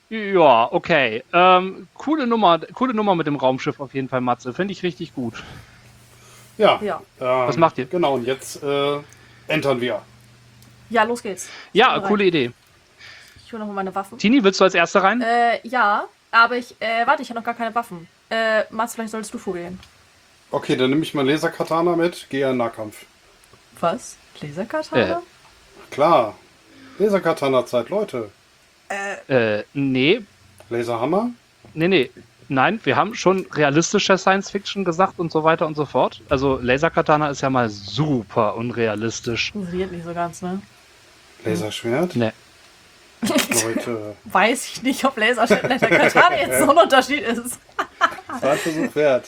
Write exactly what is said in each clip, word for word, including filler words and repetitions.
Ja, okay. Ähm, coole Nummer, coole Nummer mit dem Raumschiff auf jeden Fall, Matze. Finde ich richtig gut. Ja, Ja. Was ähm, macht ihr? genau, und jetzt äh, entern wir. Ja, los geht's. Ich bin Ja, bereit. coole Idee. Ich hole nochmal meine Waffen. Tini, willst du als Erster rein? Äh, ja, aber ich, äh, warte, ich habe noch gar keine Waffen. Äh, Mats, vielleicht solltest du vorgehen. Okay, dann nehme ich mein Laserkatana mit, gehe in Nahkampf. Was? Äh, Laserkatana? Klar, Laserkatana-Zeit, Leute. äh, nee, Laserhammer? nee, nee. Nein, wir haben schon realistische Science-Fiction gesagt und so weiter und so fort. Also Laserkatana ist ja mal super unrealistisch. Funktioniert nicht so ganz, ne? Laserschwert? Ne. Leute, Weiß ich nicht, ob Laserschwert und Laserkatana jetzt so ein Unterschied ist. war ein Versuch wert.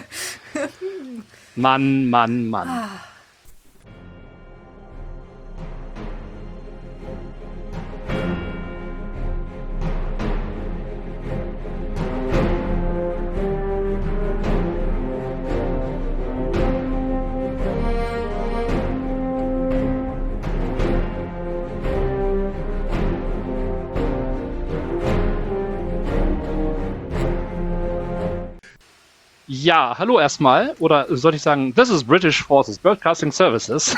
Mann, Mann, Mann. Ja, hallo erstmal. Oder sollte ich sagen, this is British Forces Broadcasting Services.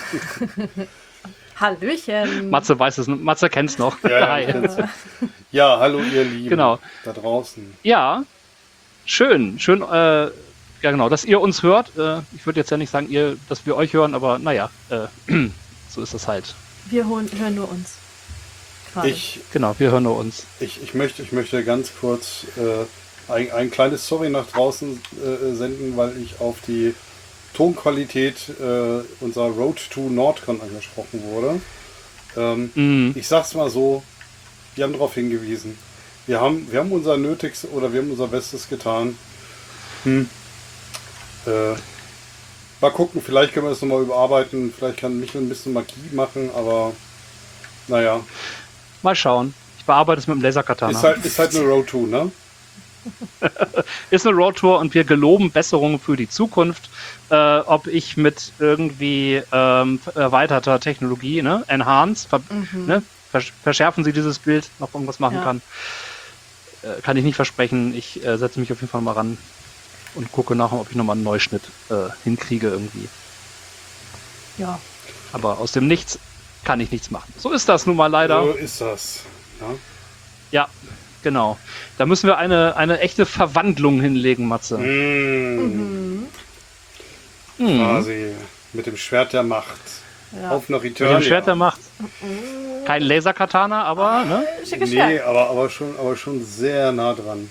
Hallöchen. Matze weiß es, Matze kennt's noch. Ja, Hi. ich bin's. Ja, hallo ihr Lieben. Genau. Da draußen. Ja, schön, schön, äh, ja genau, dass ihr uns hört. Äh, ich würde jetzt ja nicht sagen, ihr, dass wir euch hören, aber naja, äh, so ist es halt. Wir hören, hören nur uns. Gerade. Ich, Genau, wir hören nur uns. ich, ich, möchte, ich möchte ganz kurz äh, ein, ein kleines Sorry nach draußen äh, senden, weil ich auf die Tonqualität äh, unserer Road to Nordcon angesprochen wurde. Ähm, Mhm. Ich sag's mal so, wir haben darauf hingewiesen. Wir haben, wir haben unser Nötigstes oder wir haben unser Bestes getan. Hm. Äh, mal gucken, vielleicht können wir das nochmal überarbeiten. Vielleicht kann Michael ein bisschen Magie machen, aber naja. Mal schauen. Ich bearbeite es mit dem Laserkatana. Ist halt, ist halt eine Road to, ne? Ist eine Roadtour und wir geloben Besserungen für die Zukunft. Äh, ob ich mit irgendwie ähm, erweiterter Technologie, ne, Enhance, ver Mhm. ne, versch verschärfen Sie dieses Bild, noch irgendwas machen Ja. kann, äh, kann ich nicht versprechen. Ich äh, setze mich auf jeden Fall mal ran und gucke nachher, ob ich nochmal einen Neuschnitt äh, hinkriege irgendwie. Ja. Aber aus dem Nichts kann ich nichts machen. So ist das nun mal leider. So ist das. Ja? Ja, genau. Da müssen wir eine, eine echte Verwandlung hinlegen, Matze. Mmh, Mhm. quasi mit dem Schwert der Macht. Ja. Auf nach Mit Eternia. dem Schwert der Macht. Kein Laserkatana, aber, ne? Schickes Nee, Schwert. aber, aber, schon, aber schon sehr nah dran.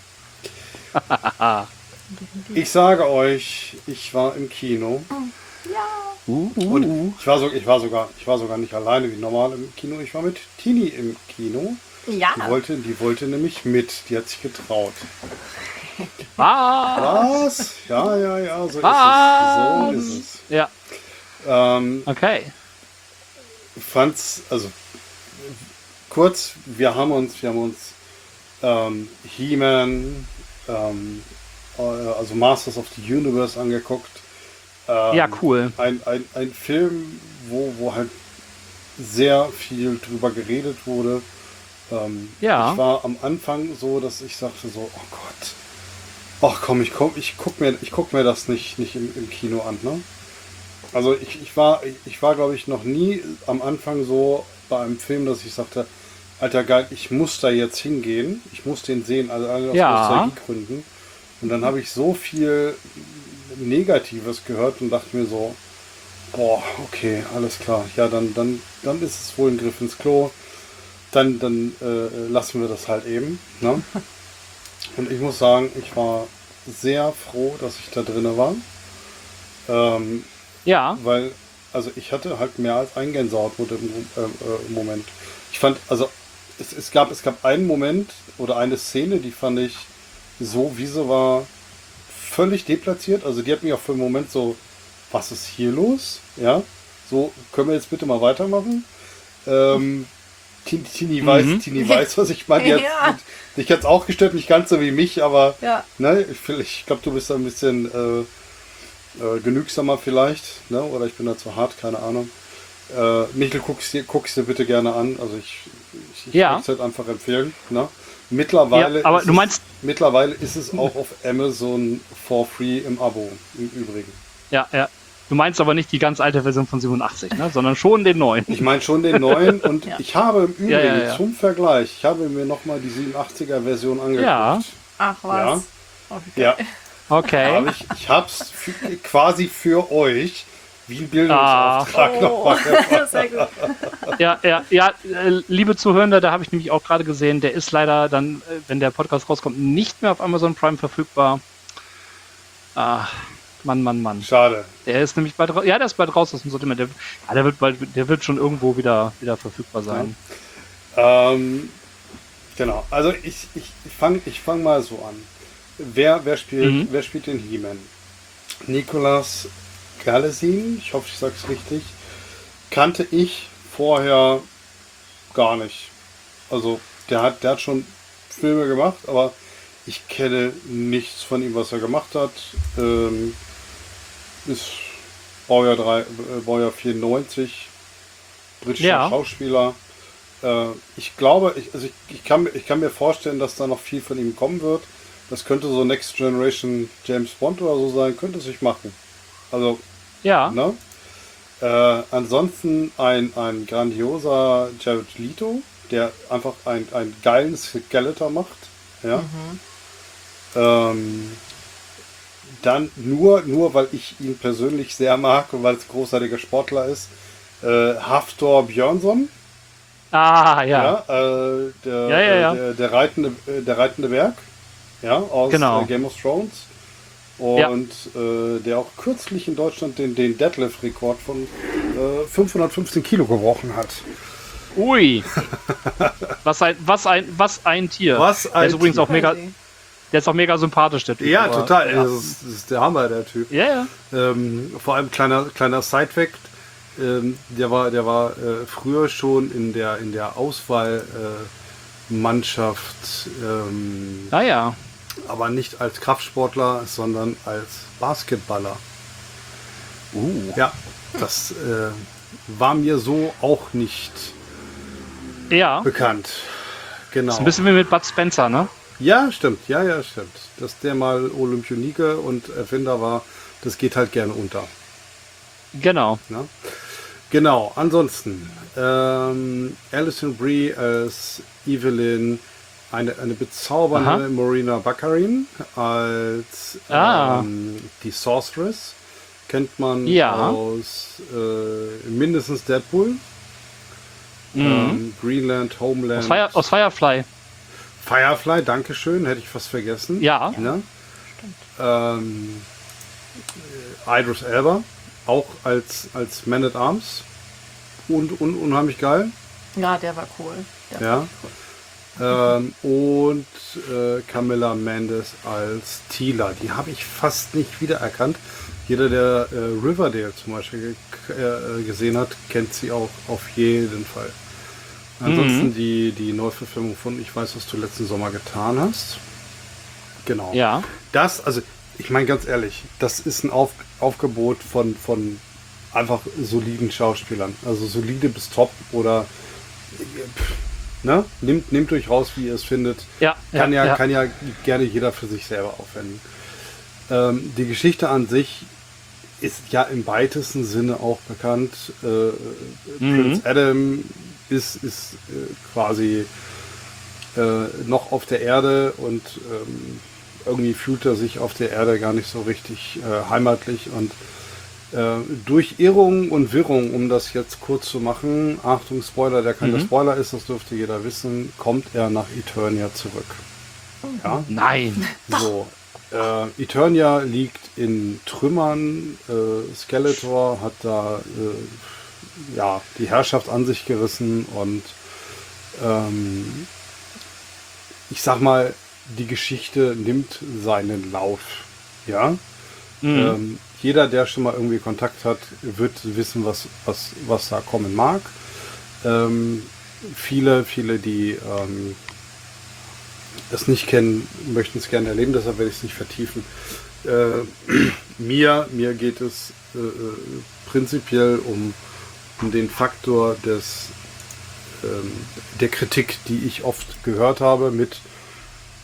Ich sage euch, ich war im Kino. Uh, uh, Und uh. ich war, so, ich, war sogar, ich war sogar nicht alleine wie normal im Kino. Ich war mit Tini im Kino. Ja. Die wollte, die wollte nämlich mit. Die hat sich getraut. Ah, Was? Ja, ja, ja, so Was? ist es. So ist es. ja, Ähm, okay. Franz, also kurz, wir haben uns, wir haben uns ähm, He-Man, ähm, äh, also Masters of the Universe angeguckt. Ähm, Ja, cool. Ein, ein, ein Film, wo, wo halt sehr viel drüber geredet wurde. Ähm, Ja. Ich war am Anfang so, dass ich sagte so, oh Gott, ach komm, ich komm, ich guck mir, ich guck mir das nicht, nicht im, im Kino an, ne? Also ich, ich war, ich war glaube ich noch nie am Anfang so bei einem Film, dass ich sagte, alter geil, ich muss da jetzt hingehen, ich muss den sehen, also alle aus Ja. Nostalgiegründen. Und dann habe ich so viel Negatives gehört und dachte mir so, boah, okay, alles klar, ja, dann, dann, dann ist es wohl ein Griff ins Klo. Dann, dann äh, lassen wir das halt eben. Ne? Und ich muss sagen, ich war sehr froh, dass ich da drinne war. Ähm, Ja, weil, also ich hatte halt mehr als ein Gänsehautmoment im, äh, äh, im Moment. Ich fand, also es, es, gab, es gab einen Moment oder eine Szene, die fand ich so, wie sie war, völlig deplatziert. Also die hat mich auch für einen Moment so, was ist hier los? Ja, so, können wir jetzt bitte mal weitermachen? Ähm, Tini, Tini, weiß, Mhm. Tini weiß, was ich meine. Die hat- Ja. Dich hat es auch gestört, nicht ganz so wie mich, aber Ja. ne, ich, ich glaube, du bist da ein bisschen äh, äh, genügsamer vielleicht, ne? Oder ich bin da zu hart, keine Ahnung. Äh, Michel, guck's dir, guck's dir bitte gerne an. Also ich, ich, ich Ja. würde es halt einfach empfehlen. Ne? Mittlerweile, Ja, aber ist du meinst- es, mittlerweile ist es auch auf Amazon for free im Abo, im Übrigen. Ja, ja. Du meinst aber nicht die ganz alte Version von siebenundachtzig, ne? Sondern schon den neuen. Ich meine schon den neuen und Ja. ich habe im Übrigen Ja, ja, ja. zum Vergleich, ich habe mir nochmal die siebenundachtziger Version angeguckt. Ja. Ach was. Okay. Ja, Okay. habe ich, ich habe es quasi für euch wie ein Bildungsauftrag Oh, nochmal. sehr gut. Ja, ja, ja, äh, liebe Zuhörende, da habe ich nämlich auch gerade gesehen, der ist leider dann, äh, wenn der Podcast rauskommt, nicht mehr auf Amazon Prime verfügbar. Ah, Mann, Mann, Mann. Schade. Der ist nämlich bald raus. Ja, der ist bald raus aus dem Sortiment. Der, ja, der wird bald, der wird schon irgendwo wieder, wieder verfügbar sein. Ähm, genau, also ich, ich, ich fange ich fang mal so an. Wer, wer, spielt, Mhm. wer spielt den He-Man? Nicolas Galesin, ich hoffe, ich sage es richtig, kannte ich vorher gar nicht. Also der hat, der hat schon Filme gemacht, aber ich kenne nichts von ihm, was er gemacht hat. Ähm, ist Baujahr, drei, äh, Baujahr vierundneunzig, britischer Ja. Schauspieler. Äh, ich glaube, ich, also ich, ich, kann, ich kann mir vorstellen, dass da noch viel von ihm kommen wird. Das könnte so Next Generation James Bond oder so sein, könnte sich machen. Also, Ja, ne? Äh, ansonsten ein, ein grandioser Jared Leto, der einfach ein, einen geilen Skeletor macht. Ja. Ähm, dann nur, nur weil ich ihn persönlich sehr mag und weil es ein großartiger Sportler ist, äh, Hafthor Björnsson. ah, ja. Ja, äh, der, Ja, ja, ja. äh, Der, der, reitende, äh, der reitende Berg, ja, aus Genau. äh, Game of Thrones. Ja. Und äh, der auch kürzlich in Deutschland den, den Deadlift-Rekord von äh, fünfhundertfünfzehn Kilo gebrochen hat. Ui. Was ein, was ein, was ein Tier. Was Der ein ist übrigens Tier. auch mega, Crazy. der ist auch mega sympathisch, der Typ. Ja, aber- total. Ja, Das, ist, das ist der Hammer, der Typ. ja. ja. Ähm, vor allem kleiner, kleiner Side-Fact. Ähm, der war, der war äh, früher schon in der, in der Auswahlmannschaft, äh, Mannschaft, ähm, Naja. aber nicht als Kraftsportler, sondern als Basketballer. Uh. Ja, das äh, war mir so auch nicht Ja. bekannt. Genau. Ist ein bisschen wie mit Bud Spencer, ne? Ja, stimmt. Ja, ja, stimmt. Dass der mal Olympionike und Erfinder war, das geht halt gerne unter. Genau. Ne? Genau, ansonsten ähm, Alison Brie als Evelyn, eine, eine bezaubernde Aha. Morena Baccarin als Ah. ähm, die Sorceress. Kennt man Ja. aus äh, mindestens Deadpool, Mhm. ähm, Greenland, Homeland, Aus, Fire, aus Firefly. Firefly, Dankeschön, hätte ich fast vergessen. Ja. Ne? Ähm, äh, Idris Elba, auch als, als Man at Arms. Und, und unheimlich geil. Ja, der war cool. Der Ja. Ähm, und äh, Camilla Mendes als Teela. Die habe ich fast nicht wiedererkannt. Jeder, der äh, Riverdale zum Beispiel ge äh, gesehen hat, kennt sie auch auf jeden Fall. Ansonsten Mhm. die, die Neuverfilmung von Ich weiß, was du letzten Sommer getan hast. Genau. Ja. Das, also ich meine ganz ehrlich, das ist ein Auf Aufgebot von, von einfach soliden Schauspielern. Also solide bis top oder pff, ne? Nehmt, nehmt euch raus, wie ihr es findet. Ja. Kann ja, ja. kann ja gerne jeder für sich selber aufwenden. Ähm, die Geschichte an sich ist ja im weitesten Sinne auch bekannt. Äh, Mhm. Prinz Adam ist, ist äh, quasi äh, noch auf der Erde und ähm, irgendwie fühlt er sich auf der Erde gar nicht so richtig äh, heimatlich und äh, durch Irrung und Wirrung, um das jetzt kurz zu machen, Achtung Spoiler, der kein Mhm. Spoiler ist, das dürfte jeder wissen, kommt er nach Eternia zurück. Ja, Nein. so. Äh, Eternia liegt in Trümmern, äh, Skeletor hat da äh, ja, die Herrschaft an sich gerissen und ähm, ich sag mal, die Geschichte nimmt seinen Lauf. Ja? Mhm. Ähm, jeder, der schon mal irgendwie Kontakt hat, wird wissen, was, was, was da kommen mag. Ähm, viele, viele, die ähm, es nicht kennen, möchten es gerne erleben, deshalb werde ich es nicht vertiefen. Äh, mir, mir geht es äh, prinzipiell um, um den Faktor des, ähm, der Kritik, die ich oft gehört habe mit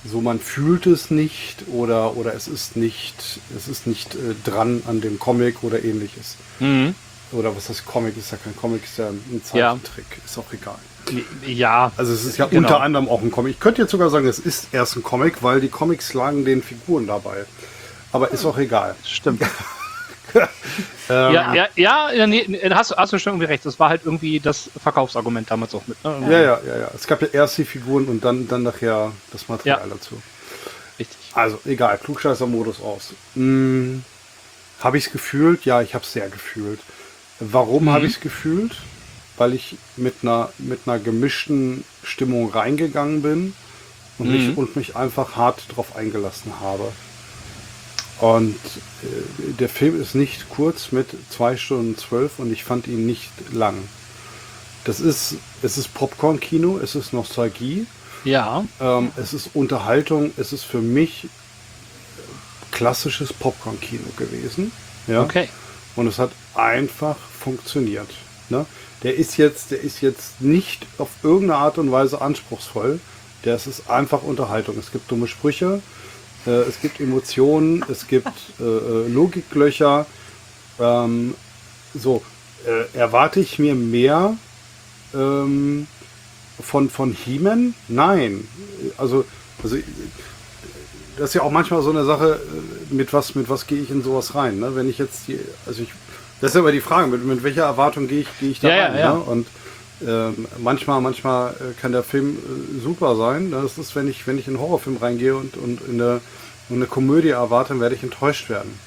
so man fühlt es nicht oder, oder es ist nicht, es ist nicht äh, dran an dem Comic oder ähnliches. Mhm. Oder was das Comic ist, ja kein Comic, ist ja ein Ja. Zeichentrick, ist auch egal. Ja. Also es ist ja Genau. unter anderem auch ein Comic. Ich könnte jetzt sogar sagen, es ist erst ein Comic, weil die Comics lagen den Figuren dabei. Aber ist auch egal. Stimmt. Ähm, Ja, ja, ja, ja nee, nee, hast, hast du schon irgendwie recht. Das war halt irgendwie das Verkaufsargument damals auch mit. Ne? ja, ja, ja, ja. Es gab ja erst die Figuren und dann, dann nachher das Material Ja. dazu. Richtig. Also, egal, Klugscheißer-Modus aus. Hm, habe ich es gefühlt? Ja, ich habe es sehr gefühlt. Warum Mhm. habe ich es gefühlt? Weil ich mit einer, mit einer gemischten Stimmung reingegangen bin und, Mhm. mich, und mich einfach hart drauf eingelassen habe. Und äh, der Film ist nicht kurz mit zwei Stunden zwölf und ich fand ihn nicht lang. Das ist, es ist Popcorn-Kino, es ist Nostalgie, Ja. ähm, es ist Unterhaltung, es ist für mich klassisches Popcorn-Kino gewesen. Ja? Okay. Und es hat einfach funktioniert. Ne? Der ist jetzt, der ist jetzt nicht auf irgendeine Art und Weise anspruchsvoll. Der ist, ist einfach Unterhaltung. Es gibt dumme Sprüche, äh, es gibt Emotionen, es gibt äh, äh, Logiklöcher. Ähm, so, äh, erwarte ich mir mehr ähm, von, von He-Man? Nein. Also, also das ist ja auch manchmal so eine Sache, äh, mit was, mit was gehe ich in sowas rein. Ne? Wenn ich jetzt die, also ich, das ist ja immer die Frage, mit, mit welcher Erwartung gehe ich, gehe ich da Ja, ja, rein. ja. Ne? Und ähm, manchmal, manchmal äh, kann der Film äh, super sein. Das ist, wenn ich, wenn ich in einen Horrorfilm reingehe und, und in eine, in eine Komödie erwarte, dann werde ich enttäuscht werden.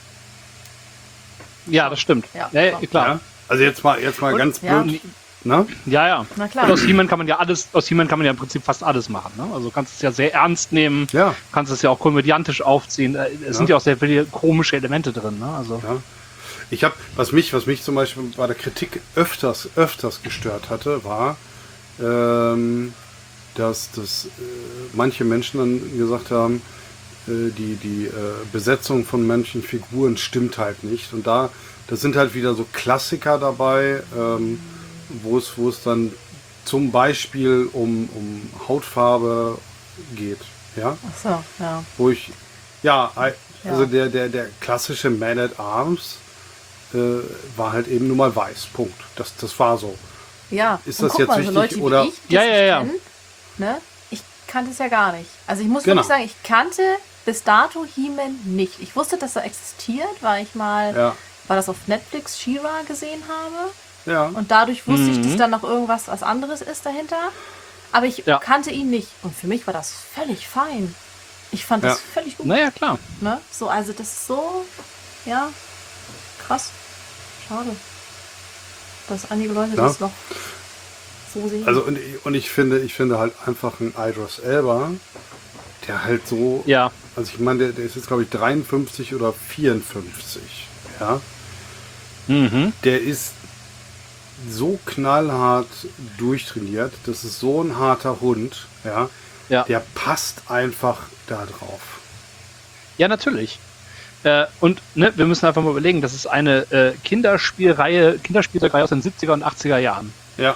Ja, das stimmt. Ja, Ja, ja, klar. klar. Ja? Also jetzt mal, jetzt mal Und- ganz ja. blöd. Ne? Ja, ja. Na klar. Und aus He-Man kann man ja alles, aus He-Man kann man ja im Prinzip fast alles machen. Ne? Also du kannst es ja sehr ernst nehmen, Ja. kannst es ja auch komödiantisch aufziehen. Äh, Es Ja. sind ja auch sehr viele komische Elemente drin. Ne? Also, Ja. Ich habe, was mich, was mich zum Beispiel bei der Kritik öfters, öfters gestört hatte, war, ähm, dass, dass äh, manche Menschen dann gesagt haben, äh, die, die äh, Besetzung von manchen Figuren stimmt halt nicht. Und da, das sind halt wieder so Klassiker dabei, ähm, wo es, wo es dann zum Beispiel um, um Hautfarbe geht. Ja? Ach so, ja. Wo ich, ja, also Ja. der, der, der klassische Man at Arms äh, war halt eben nur mal weiß. Punkt. Das, das war so. Ja, Ist und das guck jetzt mal, wichtig, so Leute wie oder- ich, die Ja, es ja, nicht ja. kennen, ne? Ich kannte es ja gar nicht. Also ich muss Genau. wirklich sagen, ich kannte bis dato He-Man nicht. Ich wusste, dass er existiert, weil ich mal, Ja, war das auf Netflix, She-Ra gesehen habe. ja. Und dadurch wusste ich, Mhm. dass da noch irgendwas was anderes ist dahinter. Aber ich Ja. kannte ihn nicht. Und für mich war das völlig fein. Ich fand das Ja. völlig gut. naja, klar. Ne? So, also das ist so, ja, krass. Schade. Dass einige Leute Ja. das noch so sehen. Also und, und ich finde, ich finde halt einfach ein Idris Elba, der halt so, Ja. also ich meine, der, der ist jetzt glaube ich dreiundfünfzig oder vierundfünfzig, ja. Mhm. Der ist so knallhart durchtrainiert, das ist so ein harter Hund, ja. Ja. Der passt einfach da drauf. Ja, natürlich. Äh, und ne, wir müssen einfach mal überlegen, das ist eine äh, Kinderspielreihe, Kinderspielzeugreihe aus den siebziger und achtziger Jahren. Ja,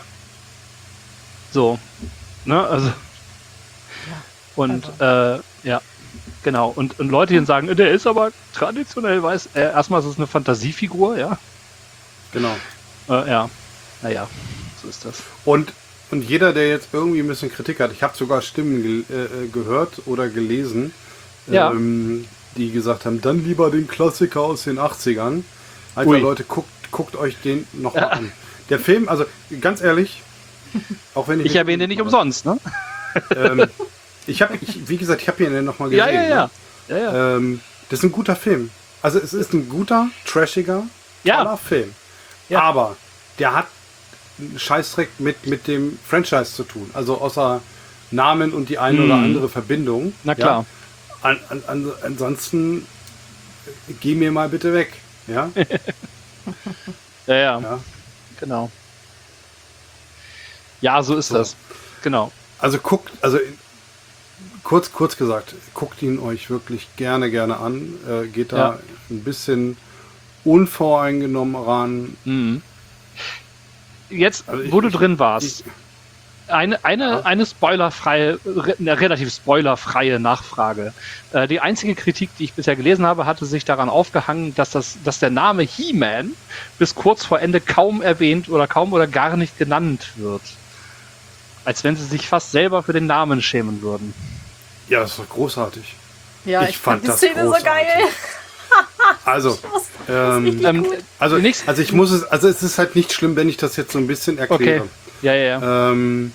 So. Ne, also. Und äh, ja, genau. Und, und Leute, die dann sagen, der ist aber traditionell weiß. Äh, erstmal ist es eine Fantasiefigur, ja. genau. Äh, ja. Naja, so ist das. Und, und jeder, der jetzt irgendwie ein bisschen Kritik hat, ich habe sogar Stimmen ge äh, gehört oder gelesen, Ja. ähm, die gesagt haben, dann lieber den Klassiker aus den achtzigern. Alter Ui. Leute, guckt, guckt euch den nochmal an. Der Film, also ganz ehrlich, auch wenn ich... Ich erwähne den nicht umsonst, ne? Ähm, ich habe, ich, wie gesagt, ich habe ihn nochmal gesehen. Ja, ja, ja. Ne? Ja, ja. Ähm, das ist ein guter Film. Also es ist ein guter, trashiger, Ja. toller Film. Ja. Aber der hat einen Scheißdreck mit, mit dem Franchise zu tun. Also außer Namen und die eine Mhm. oder andere Verbindung. Na klar. Ja. An, an, an, ansonsten äh, geh mir mal bitte weg. Ja. Ja, ja, ja. genau. Ja, so ist So. das. Genau. Also guckt, also kurz, kurz gesagt, guckt ihn euch wirklich gerne, gerne an. Äh, geht da Ja. ein bisschen unvoreingenommen ran. Mhm. Jetzt, Also ich- wo du ich- drin warst, Eine, eine, eine spoilerfreie, re, eine relativ spoilerfreie Nachfrage. Äh, die einzige Kritik, die ich bisher gelesen habe, hatte sich daran aufgehangen, dass, das, dass der Name He-Man bis kurz vor Ende kaum erwähnt oder kaum oder gar nicht genannt wird. Als wenn sie sich fast selber für den Namen schämen würden. Ja, das war großartig. Ja, Ich ich, fand fand die das Szene großartig. so geil. Also, ähm, richtig Ähm, gut. also, Nix- also ich muss es, also es ist halt nicht schlimm, wenn ich das jetzt so ein bisschen erkläre. Okay. Ja, ja, ja. Ähm,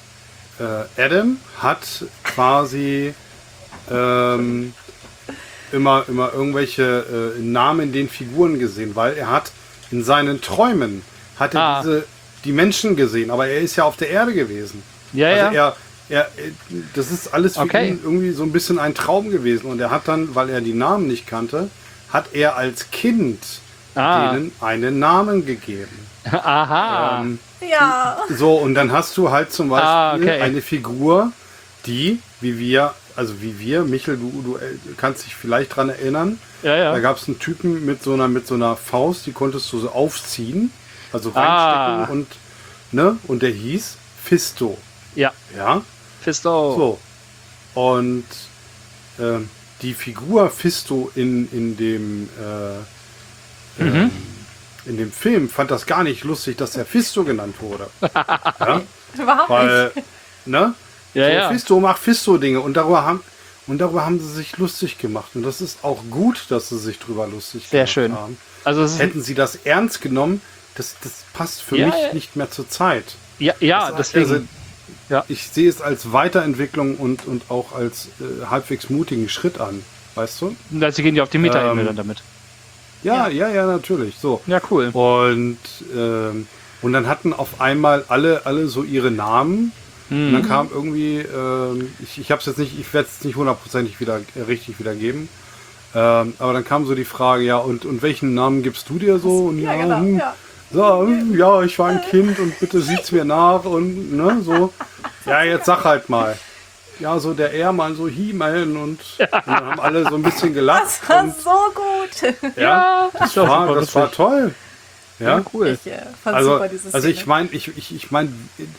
äh, Adam hat quasi ähm, immer, immer irgendwelche äh, Namen in den Figuren gesehen, weil er hat in seinen Träumen hat er Ah. diese, die Menschen gesehen, aber er ist ja auf der Erde gewesen. Ja, also ja. er, er, das ist alles für Okay. ihn irgendwie so ein bisschen ein Traum gewesen und er hat dann, weil er die Namen nicht kannte, hat er als Kind Ah. denen einen Namen gegeben. Aha. Ähm, Ja. so, und dann hast du halt zum Beispiel Ah, okay. eine Figur, die, wie wir, also wie wir, Michel, du, du äh, kannst dich vielleicht dran erinnern, Ja, ja. da gab es einen Typen mit so einer, mit so einer Faust, die konntest du so aufziehen, also Ah. reinstecken und, ne, und der hieß Fisto, Ja. ja, Fisto. so. Und ähm, die Figur Fisto in, in dem äh, Mhm. ähm, in dem Film fand das gar nicht lustig, dass er Fisto genannt wurde. Ja? Überhaupt Weil, nicht. ne? Ja, so, ja. Fisto macht Fisto-Dinge und darüber haben und darüber haben sie sich lustig gemacht. Und das ist auch gut, dass sie sich drüber lustig Sehr gemacht schön. haben. Also es ist, Hätten sie das ernst genommen, das, das passt für Ja, mich ja. nicht mehr zur Zeit. ja, ja, Das- deswegen. also, Ja. Ich sehe es als Weiterentwicklung und, und auch als äh, halbwegs mutigen Schritt an. Weißt du? Also sie gehen ja auf die Meta-Ebene Ähm, dann damit. Ja, ja, ja, natürlich. So. Ja, cool. Und, ähm, und dann hatten auf einmal alle, alle so ihre Namen. Und Mhm. dann kam irgendwie, ähm, ich, ich habe es jetzt nicht, ich werde es nicht hundertprozentig wieder äh, richtig wiedergeben. Ähm, aber dann kam so die Frage, ja, und, und welchen Namen gibst du dir so? Und Ja, genau. hm, Ja. So, hm, ja, ich war ein Kind und bitte sieht's mir nach und ne, so. Ja, jetzt sag halt mal. Ja, so der Ehrmann, so He-Man und, und dann haben alle so ein bisschen gelacht. Das war Und, so gut. ja, das das war, das war toll. Ja, Ja, cool. Ich äh, fand also, super diese Szene. also ich meine, ich, ich, ich meine,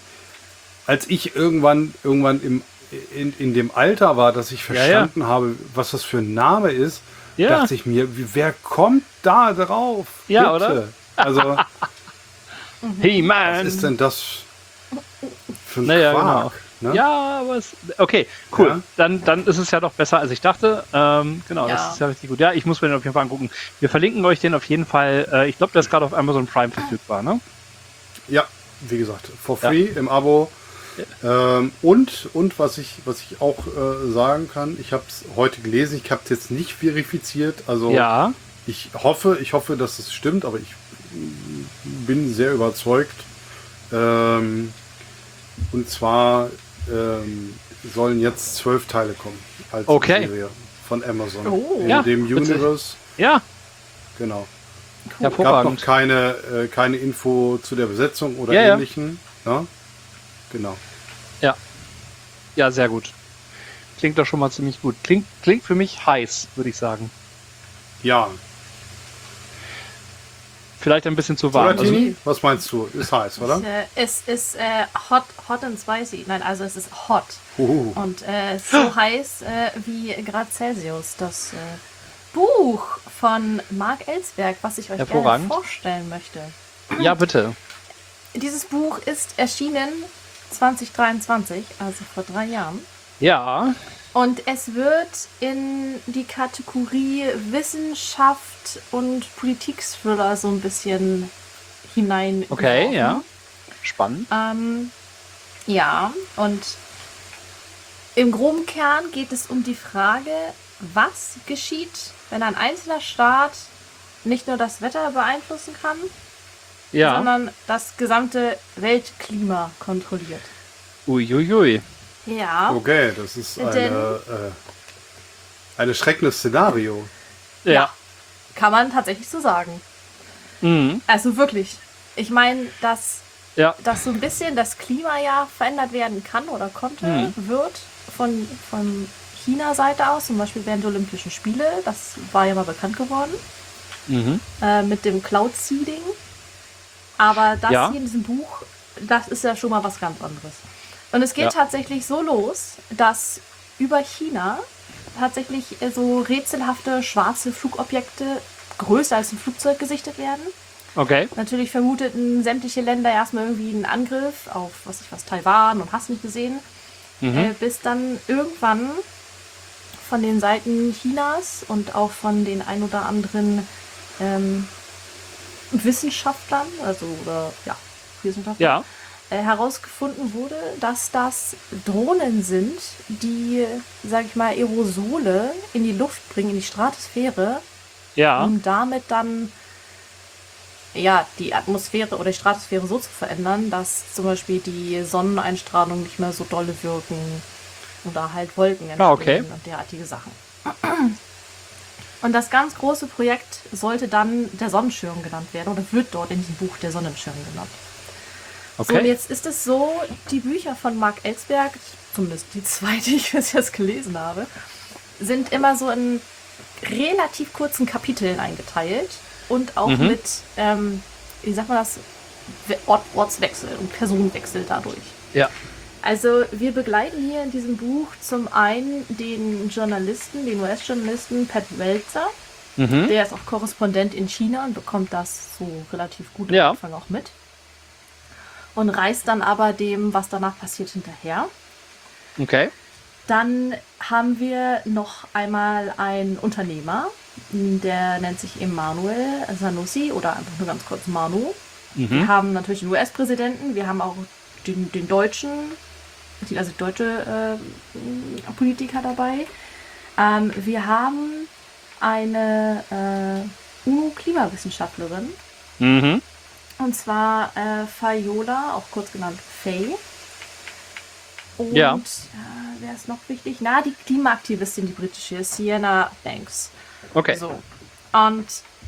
als ich irgendwann, irgendwann im, in, in dem Alter war, dass ich Ja, ja. verstanden habe, was das für ein Name ist, Ja. dachte ich mir, wie, wer kommt da drauf? Ja, Bitte. oder? Also, Hey, was man. ist denn das für ein Naja, Quark? Ne? Ja, aber es, okay, cool. Ja. Dann, dann ist es ja doch besser, als ich dachte. Ähm, genau, Ja. das ist ja richtig gut. Ja, ich muss mir den auf jeden Fall angucken. Wir verlinken euch den auf jeden Fall. Äh, ich glaube, der ist gerade auf Amazon Prime verfügbar, ne? Ja, wie gesagt, for free im Abo. Ähm, und und was ich was ich auch äh, sagen kann, ich habe es heute gelesen, ich habe es jetzt nicht verifiziert, also Ja. ich hoffe, ich hoffe, dass es stimmt, aber ich mm, bin sehr überzeugt. Ähm, und zwar ähm, sollen jetzt zwölf Teile kommen als Okay. Serie von Amazon Oh. in Ja, dem bitte. Universe. Ja, Genau. Gab noch hervorragend. keine, äh, keine Info zu der Besetzung oder Ja, ja. ähnlichen. Ja? Genau. Ja. Ja, sehr gut. Klingt doch schon mal ziemlich gut. Klingt, klingt für mich heiß, würde ich sagen. Ja. Vielleicht ein bisschen zu warm. Also, Solatini, was meinst du? Ist heiß, oder? Äh, es ist äh, hot, hot and spicy. Nein, also es ist hot. Uhu. Und äh, so heiß äh, wie Grad Celsius. Das äh, Buch von Marc Ellsberg, was ich euch gerne Hervorragend. vorstellen möchte. ja, bitte. Dieses Buch ist erschienen zwanzig dreiundzwanzig, also vor drei Jahren. Ja. Und es wird in die Kategorie Wissenschaft und Politik-Thriller so ein bisschen hinein. Okay, ja. Spannend. Ähm, ja, und im groben Kern geht es um die Frage, was geschieht, wenn ein einzelner Staat nicht nur das Wetter beeinflussen kann, Ja. sondern das gesamte Weltklima kontrolliert. Uiuiui. Ja. Okay, das ist Denn- eine, äh, ein erschreckendes Szenario. Ja. Ja. Kann man tatsächlich so sagen. Mhm. Also wirklich. Ich meine, dass, Ja. dass so ein bisschen das Klima ja verändert werden kann oder konnte, Mhm. wird von, von China-Seite aus, zum Beispiel während der Olympischen Spiele. Das war ja mal bekannt geworden. Mhm. Äh, mit dem Cloud-Seeding. Aber das Ja. hier in diesem Buch, das ist ja schon mal was ganz anderes. Und es geht Ja. tatsächlich so los, dass über China tatsächlich äh, so rätselhafte schwarze Flugobjekte größer als ein Flugzeug gesichtet werden. Okay. Natürlich vermuteten sämtliche Länder erstmal irgendwie einen Angriff auf, was ich was, Taiwan und hast nicht gesehen. Mhm. Äh, bis dann irgendwann von den Seiten Chinas und auch von den ein oder anderen ähm, Wissenschaftlern, also oder ja, Wissenschaftler, Ja. äh, herausgefunden wurde, dass das Drohnen sind, die, sag ich mal, Aerosole in die Luft bringen, in die Stratosphäre, Ja. um damit dann ja, die Atmosphäre oder die Stratosphäre so zu verändern, dass zum Beispiel die Sonneneinstrahlung nicht mehr so dolle wirken oder halt Wolken entstehen Ah, okay. und derartige Sachen. Und das ganz große Projekt sollte dann der Sonnenschirm genannt werden oder wird dort in diesem Buch der Sonnenschirm genannt. So, und Okay. jetzt ist es so, die Bücher von Mark Ellsberg, zumindest die zwei, die ich bis jetzt gelesen habe, sind immer so in relativ kurzen Kapiteln eingeteilt und auch Mhm. mit, ähm, wie sagt man das, Ort, Ortswechsel und Personenwechsel dadurch. Ja. Also wir begleiten hier in diesem Buch zum einen den Journalisten, den U S-Journalisten Pat Welzer. Mhm. Der ist auch Korrespondent in China und bekommt das so relativ gut Ja. am Anfang auch mit. Und reist dann aber dem, was danach passiert, hinterher. Okay. Dann haben wir noch einmal einen Unternehmer, der nennt sich Emmanuel Sanusi oder einfach nur ganz kurz Manu. Wir Mhm. haben natürlich den U S-Präsidenten, wir haben auch den, den deutschen, die- also deutsche äh, Politiker dabei. Ähm, wir haben eine äh, U N-Klimawissenschaftlerin, Mhm. und zwar äh, Fayola, auch kurz genannt Faye. Und Ja. äh, wer ist noch wichtig? Na, die Klimaaktivistin, die britische, Sienna Banks. Okay. So. Und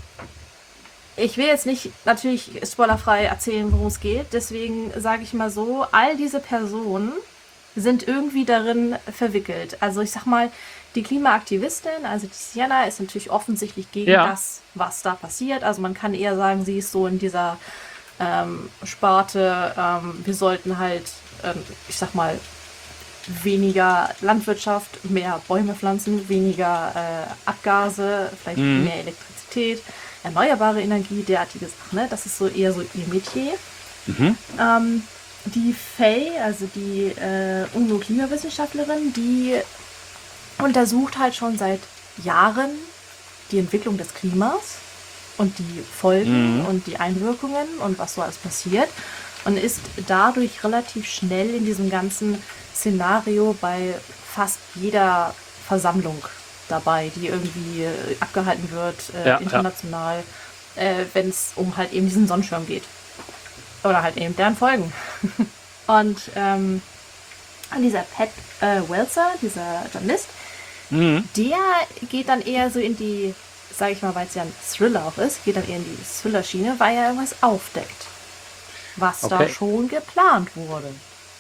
ich will jetzt nicht natürlich spoilerfrei erzählen, worum es geht. Deswegen sage ich mal so, all diese Personen sind irgendwie darin verwickelt. Also ich sag mal, die Klimaaktivistin, also die Sienna, ist natürlich offensichtlich gegen Ja. das, was da passiert. Also man kann eher sagen, sie ist so in dieser ähm, Sparte, ähm, wir sollten halt, ähm, ich sag mal, weniger Landwirtschaft, mehr Bäume pflanzen, weniger äh, Abgase, vielleicht Mhm. mehr Elektrizität, erneuerbare Energie, derartige Sachen. Ne? Das ist so eher so ihr Metier. Mhm. Ähm, die Faye, also die äh, U N O-Klimawissenschaftlerin, die untersucht halt schon seit Jahren die Entwicklung des Klimas und die Folgen Mhm. und die Einwirkungen und was so alles passiert und ist dadurch relativ schnell in diesem ganzen Szenario bei fast jeder Versammlung dabei, die irgendwie äh, abgehalten wird, äh, Ja, ja. international, äh, wenn es um halt eben diesen Sonnenschirm geht. Oder halt eben deren Folgen. Und ähm, dieser Pat äh, Welzer, dieser Journalist, Mhm. der geht dann eher so in die, sage ich mal, weil es ja ein Thriller auch ist, geht dann eher in die Thriller-Schiene, weil er irgendwas aufdeckt, was da Okay. schon geplant wurde.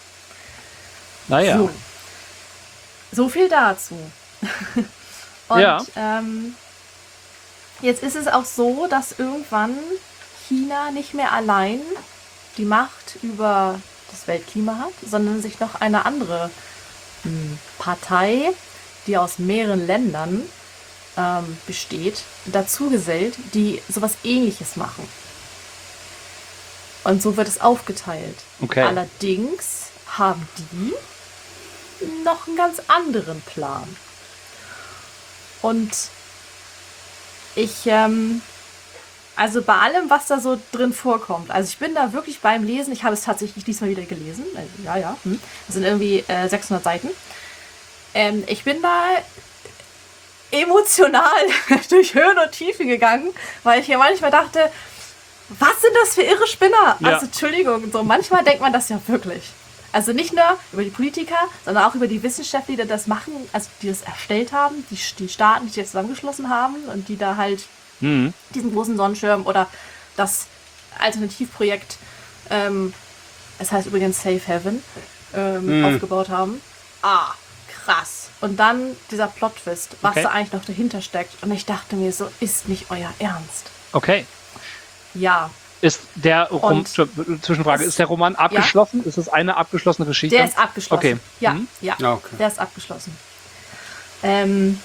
Naja. So. So viel dazu. Und Ja. ähm, jetzt ist es auch so, dass irgendwann China nicht mehr allein die Macht über das Weltklima hat, sondern sich noch eine andere hm, Partei, die aus mehreren Ländern ähm, besteht, dazu gesellt, die sowas Ähnliches machen. Und so wird es aufgeteilt. Okay. Allerdings haben die noch einen ganz anderen Plan. Und ich, ähm, also bei allem, was da so drin vorkommt, also ich bin da wirklich beim Lesen, ich habe es tatsächlich diesmal wieder gelesen, also, ja, ja, hm. Das sind irgendwie äh, sechshundert Seiten. Ähm, ich bin da emotional durch Höhen und Tiefen gegangen, weil ich mir manchmal dachte, was sind das für irre Spinner? Ja. Also Entschuldigung, so manchmal denkt man das ja wirklich. Also nicht nur über die Politiker, sondern auch über die Wissenschaftler, die das machen, also die das erstellt haben, die, die Staaten, die sich jetzt zusammengeschlossen haben und die da halt Mhm. diesen großen Sonnenschirm oder das Alternativprojekt, ähm, es heißt übrigens Safe Heaven, ähm, Mhm. aufgebaut haben. Ah, krass. Und dann dieser Plot-Twist, was Okay. da eigentlich noch dahinter steckt. Und ich dachte mir so, ist nicht euer Ernst. Okay. Ja, Ist der Rom Und Zwischenfrage, es- ist der Roman abgeschlossen? Ist es eine abgeschlossene Geschichte? Der ist abgeschlossen. Okay. Ja, Mhm. ja, Ja, okay. der ist abgeschlossen. Ähm,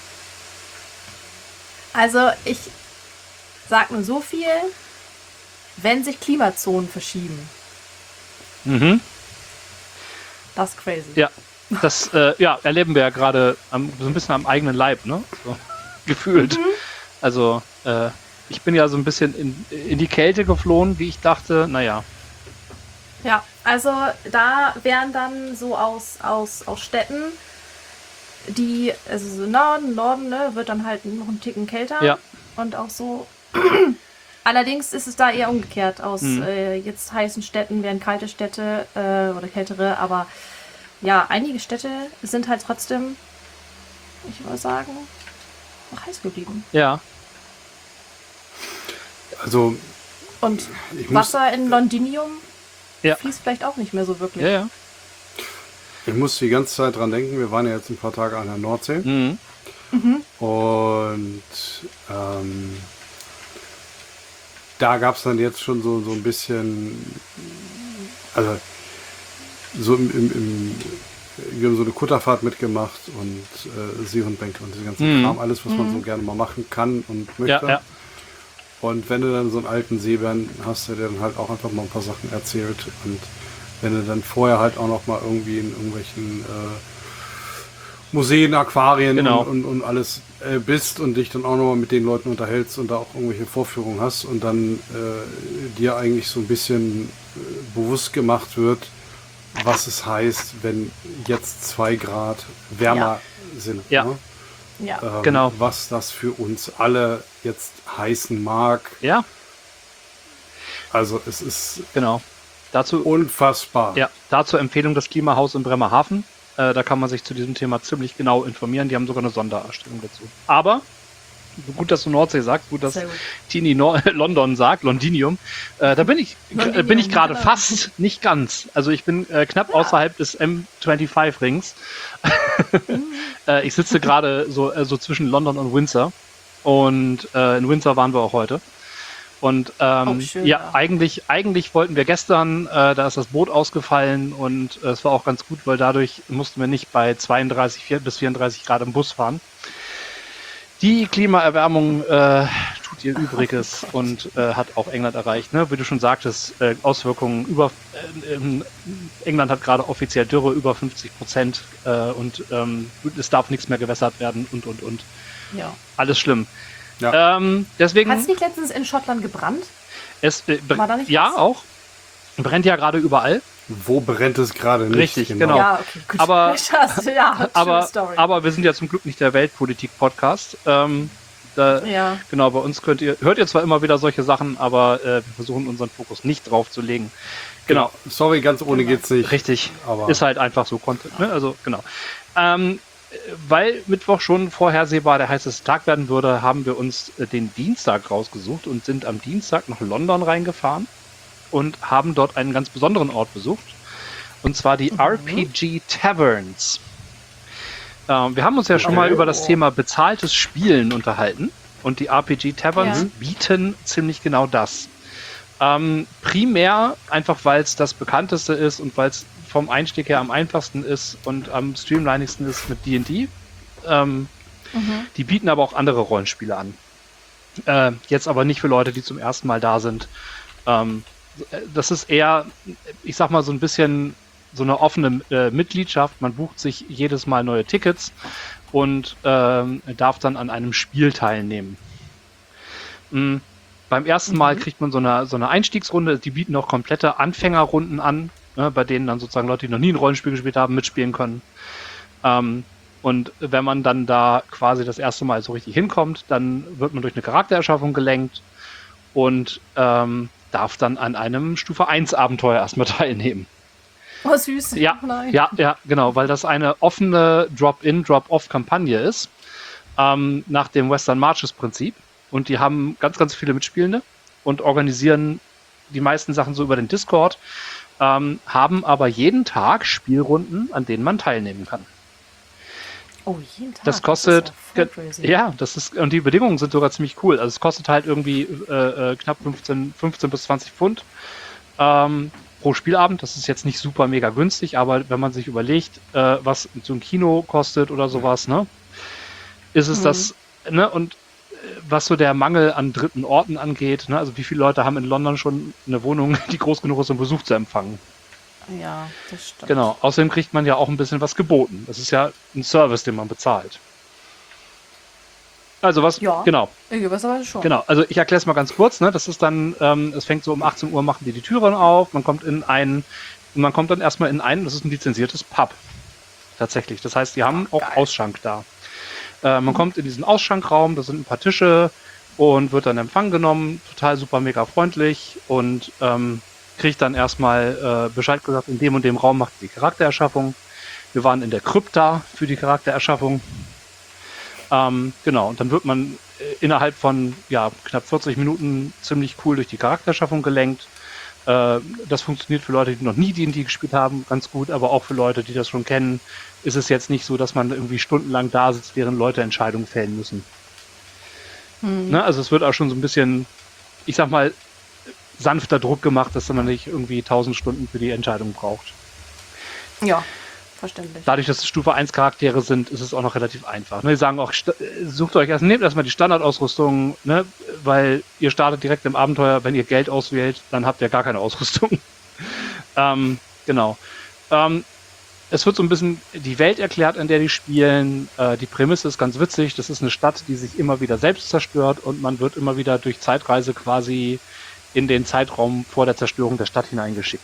also ich sag nur so viel, wenn sich Klimazonen verschieben. Mhm. Das ist crazy. Ja, das äh, ja, erleben wir ja gerade am- so ein bisschen am eigenen Leib, ne? So, gefühlt. Also, äh, ich bin ja so ein bisschen in, in die Kälte geflohen, wie ich dachte, naja. Ja, also da wären dann so aus, aus, aus Städten, die, also so Norden, Norden, ne, wird dann halt noch ein Ticken kälter. Ja. Und auch so. Allerdings ist es da eher umgekehrt. Aus Mhm. äh, jetzt heißen Städten werden kalte Städte äh, oder kältere, aber ja, einige Städte sind halt trotzdem, ich würde sagen, noch heiß geblieben. Ja, Also, Und ich muss, Wasser in Londinium Ja. fließt vielleicht auch nicht mehr so wirklich. ja, ja. ich muss die ganze Zeit dran denken, wir waren ja jetzt ein paar Tage an der Nordsee. Mhm. Und ähm, da gab es dann jetzt schon so, so ein bisschen, also so im, im, im wir haben so eine Kutterfahrt mitgemacht und äh, Seehundbänke und das ganze Mhm. Kram, alles, was man so gerne mal machen kann und möchte. Ja, ja. Und wenn du dann so einen alten Seebären hast, der dir dann halt auch einfach mal ein paar Sachen erzählt und wenn du dann vorher halt auch noch mal irgendwie in irgendwelchen äh, Museen, Aquarien Genau. und, und, und alles äh, bist und dich dann auch nochmal mit den Leuten unterhältst und da auch irgendwelche Vorführungen hast und dann äh, dir eigentlich so ein bisschen äh, bewusst gemacht wird, was es heißt, wenn jetzt zwei Grad wärmer sind. Ja. Ne? Ja. Ähm, Genau. Was das für uns alle jetzt heißen mag. Ja, Also es ist genau. Dazu, unfassbar. ja, dazu Empfehlung das Klimahaus in Bremerhaven. Äh, da kann man sich zu diesem Thema ziemlich genau informieren. Die haben sogar eine Sonderausstellung dazu. Aber, gut, dass du Nordsee sagst, gut, dass Sehr gut. Tini Nor London sagt, Londinium. Äh, da bin ich, Londinium, äh, bin ich gerade genau. fast, nicht ganz. Also ich bin äh, knapp außerhalb des M fünfundzwanzig Rings. äh, ich sitze gerade so, äh, so zwischen London und Windsor. Und äh, in Windsor waren wir auch heute. Und ähm, Oh, schön, ja, ja. eigentlich, eigentlich wollten wir gestern, äh, da ist das Boot ausgefallen und äh, es war auch ganz gut, weil dadurch mussten wir nicht bei zweiunddreißig vier bis vierunddreißig Grad im Bus fahren. Die Klimaerwärmung äh, tut ihr Übriges und äh, hat auch England erreicht. Ne? Wie du schon sagtest, äh, Auswirkungen über äh, ähm, England hat gerade offiziell Dürre über fünfzig Prozent äh, und ähm, es darf nichts mehr gewässert werden und und und. Ja. Alles schlimm. Ja. Ähm, deswegen Hat es nicht letztens in Schottland gebrannt? es äh, br- War da nicht ja was? auch brennt ja gerade überall. Wo brennt es gerade nicht? Richtig, genau. Ja, okay, gut. Aber- Hast du- ja, schöne Aber, Story. aber wir sind ja zum Glück nicht der Weltpolitik-Podcast. Ähm, da, ja. Genau, bei uns könnt ihr, hört ihr zwar immer wieder solche Sachen, aber äh, wir versuchen unseren Fokus nicht drauf zu legen. Genau, Sorry, ganz ohne Genau. geht's nicht. richtig. Aber Ist halt einfach so Content. Ne? Also, genau. Ähm, äh, weil Mittwoch schon vorhersehbar der heißeste Tag werden würde, haben wir uns äh, den Dienstag rausgesucht und sind am Dienstag nach London reingefahren und haben dort einen ganz besonderen Ort besucht. Und zwar die R P G Taverns. Ähm, wir haben uns ja schon mal Okay. über das Thema bezahltes Spielen unterhalten. Und die R P G Taverns Ja. bieten ziemlich genau das. Ähm, primär einfach, weil es das bekannteste ist und weil es vom Einstieg her am einfachsten ist und am streamlinigsten ist mit D und D. Ähm, Mhm. Die bieten aber auch andere Rollenspiele an. Äh, jetzt aber nicht für Leute, die zum ersten Mal da sind. Ähm, das ist eher, ich sag mal, so ein bisschen so eine offene äh, Mitgliedschaft. Man bucht sich jedes Mal neue Tickets und ähm, darf dann an einem Spiel teilnehmen. Mm, beim ersten Mal kriegt man so eine, so eine Einstiegsrunde. Die bieten auch komplette Anfängerrunden an, ne, bei denen dann sozusagen Leute, die noch nie ein Rollenspiel gespielt haben, mitspielen können. Ähm, und wenn man dann da quasi das erste Mal so richtig hinkommt, dann wird man durch eine Charaktererschaffung gelenkt und ähm, darf dann an einem Stufe eins Abenteuer erstmal teilnehmen. Oh, süß. Ja, Nein. ja, ja, genau, weil das eine offene Drop-in, Drop-off-Kampagne ist, ähm, nach dem Western Marches Prinzip. Und die haben ganz, ganz viele Mitspielende und organisieren die meisten Sachen so über den Discord, ähm, haben aber jeden Tag Spielrunden, an denen man teilnehmen kann. Oh, jeden Tag. Das kostet, ist ja, voll ge- crazy. ja, das ist, und die Bedingungen sind sogar ziemlich cool. Also es kostet halt irgendwie äh, äh, knapp fünfzehn, fünfzehn bis zwanzig Pfund ähm, pro Spielabend. Das ist jetzt nicht super mega günstig, aber wenn man sich überlegt, äh, was so ein Kino kostet oder sowas, ne, ist es Mhm. das, ne, und äh, was so der Mangel an dritten Orten angeht, ne, also wie viele Leute haben in London schon eine Wohnung, die groß genug ist, um Besuch zu empfangen. Ja, das stimmt. Genau. Außerdem kriegt man ja auch ein bisschen was geboten. Das ist ja ein Service, den man bezahlt. Also was, Ja. genau, In gewisser Weise schon. genau. Also ich erkläre es mal ganz kurz. Ne? Das ist dann, ähm, es fängt so um achtzehn Uhr, machen die die Türen auf. Man kommt in einen, und man kommt dann erstmal in einen, das ist ein lizenziertes Pub. Tatsächlich. Das heißt, die haben auch geil. Ausschank da. Äh, man kommt in diesen Ausschankraum, da sind ein paar Tische und wird dann in Empfang genommen. Total super mega freundlich und ähm, kriegt dann erstmal äh, Bescheid gesagt, in dem und dem Raum macht die Charaktererschaffung. Wir waren in der Krypta für die Charaktererschaffung. Ähm, genau, und dann wird man äh, innerhalb von ja, knapp vierzig Minuten ziemlich cool durch die Charaktererschaffung gelenkt. Äh, das funktioniert für Leute, die noch nie D und D gespielt haben, ganz gut, aber auch für Leute, die das schon kennen, ist es jetzt nicht so, dass man irgendwie stundenlang da sitzt, während Leute Entscheidungen fällen müssen. Hm. Ne? Also es wird auch schon so ein bisschen, ich sag mal, sanfter Druck gemacht, dass man nicht irgendwie tausend Stunden für die Entscheidung braucht. Ja, verständlich. Dadurch, dass es Stufe eins Charaktere sind, ist es auch noch relativ einfach. Ne? Die sagen auch, sta- sucht euch erst, nehmt erstmal die Standardausrüstung, ne? Weil ihr startet direkt im Abenteuer, wenn ihr Geld auswählt, dann habt ihr gar keine Ausrüstung. ähm, genau. Ähm, es wird so ein bisschen die Welt erklärt, in der die spielen. Äh, die Prämisse ist ganz witzig. Das ist eine Stadt, die sich immer wieder selbst zerstört und man wird immer wieder durch Zeitreise quasi in den Zeitraum vor der Zerstörung der Stadt hineingeschickt.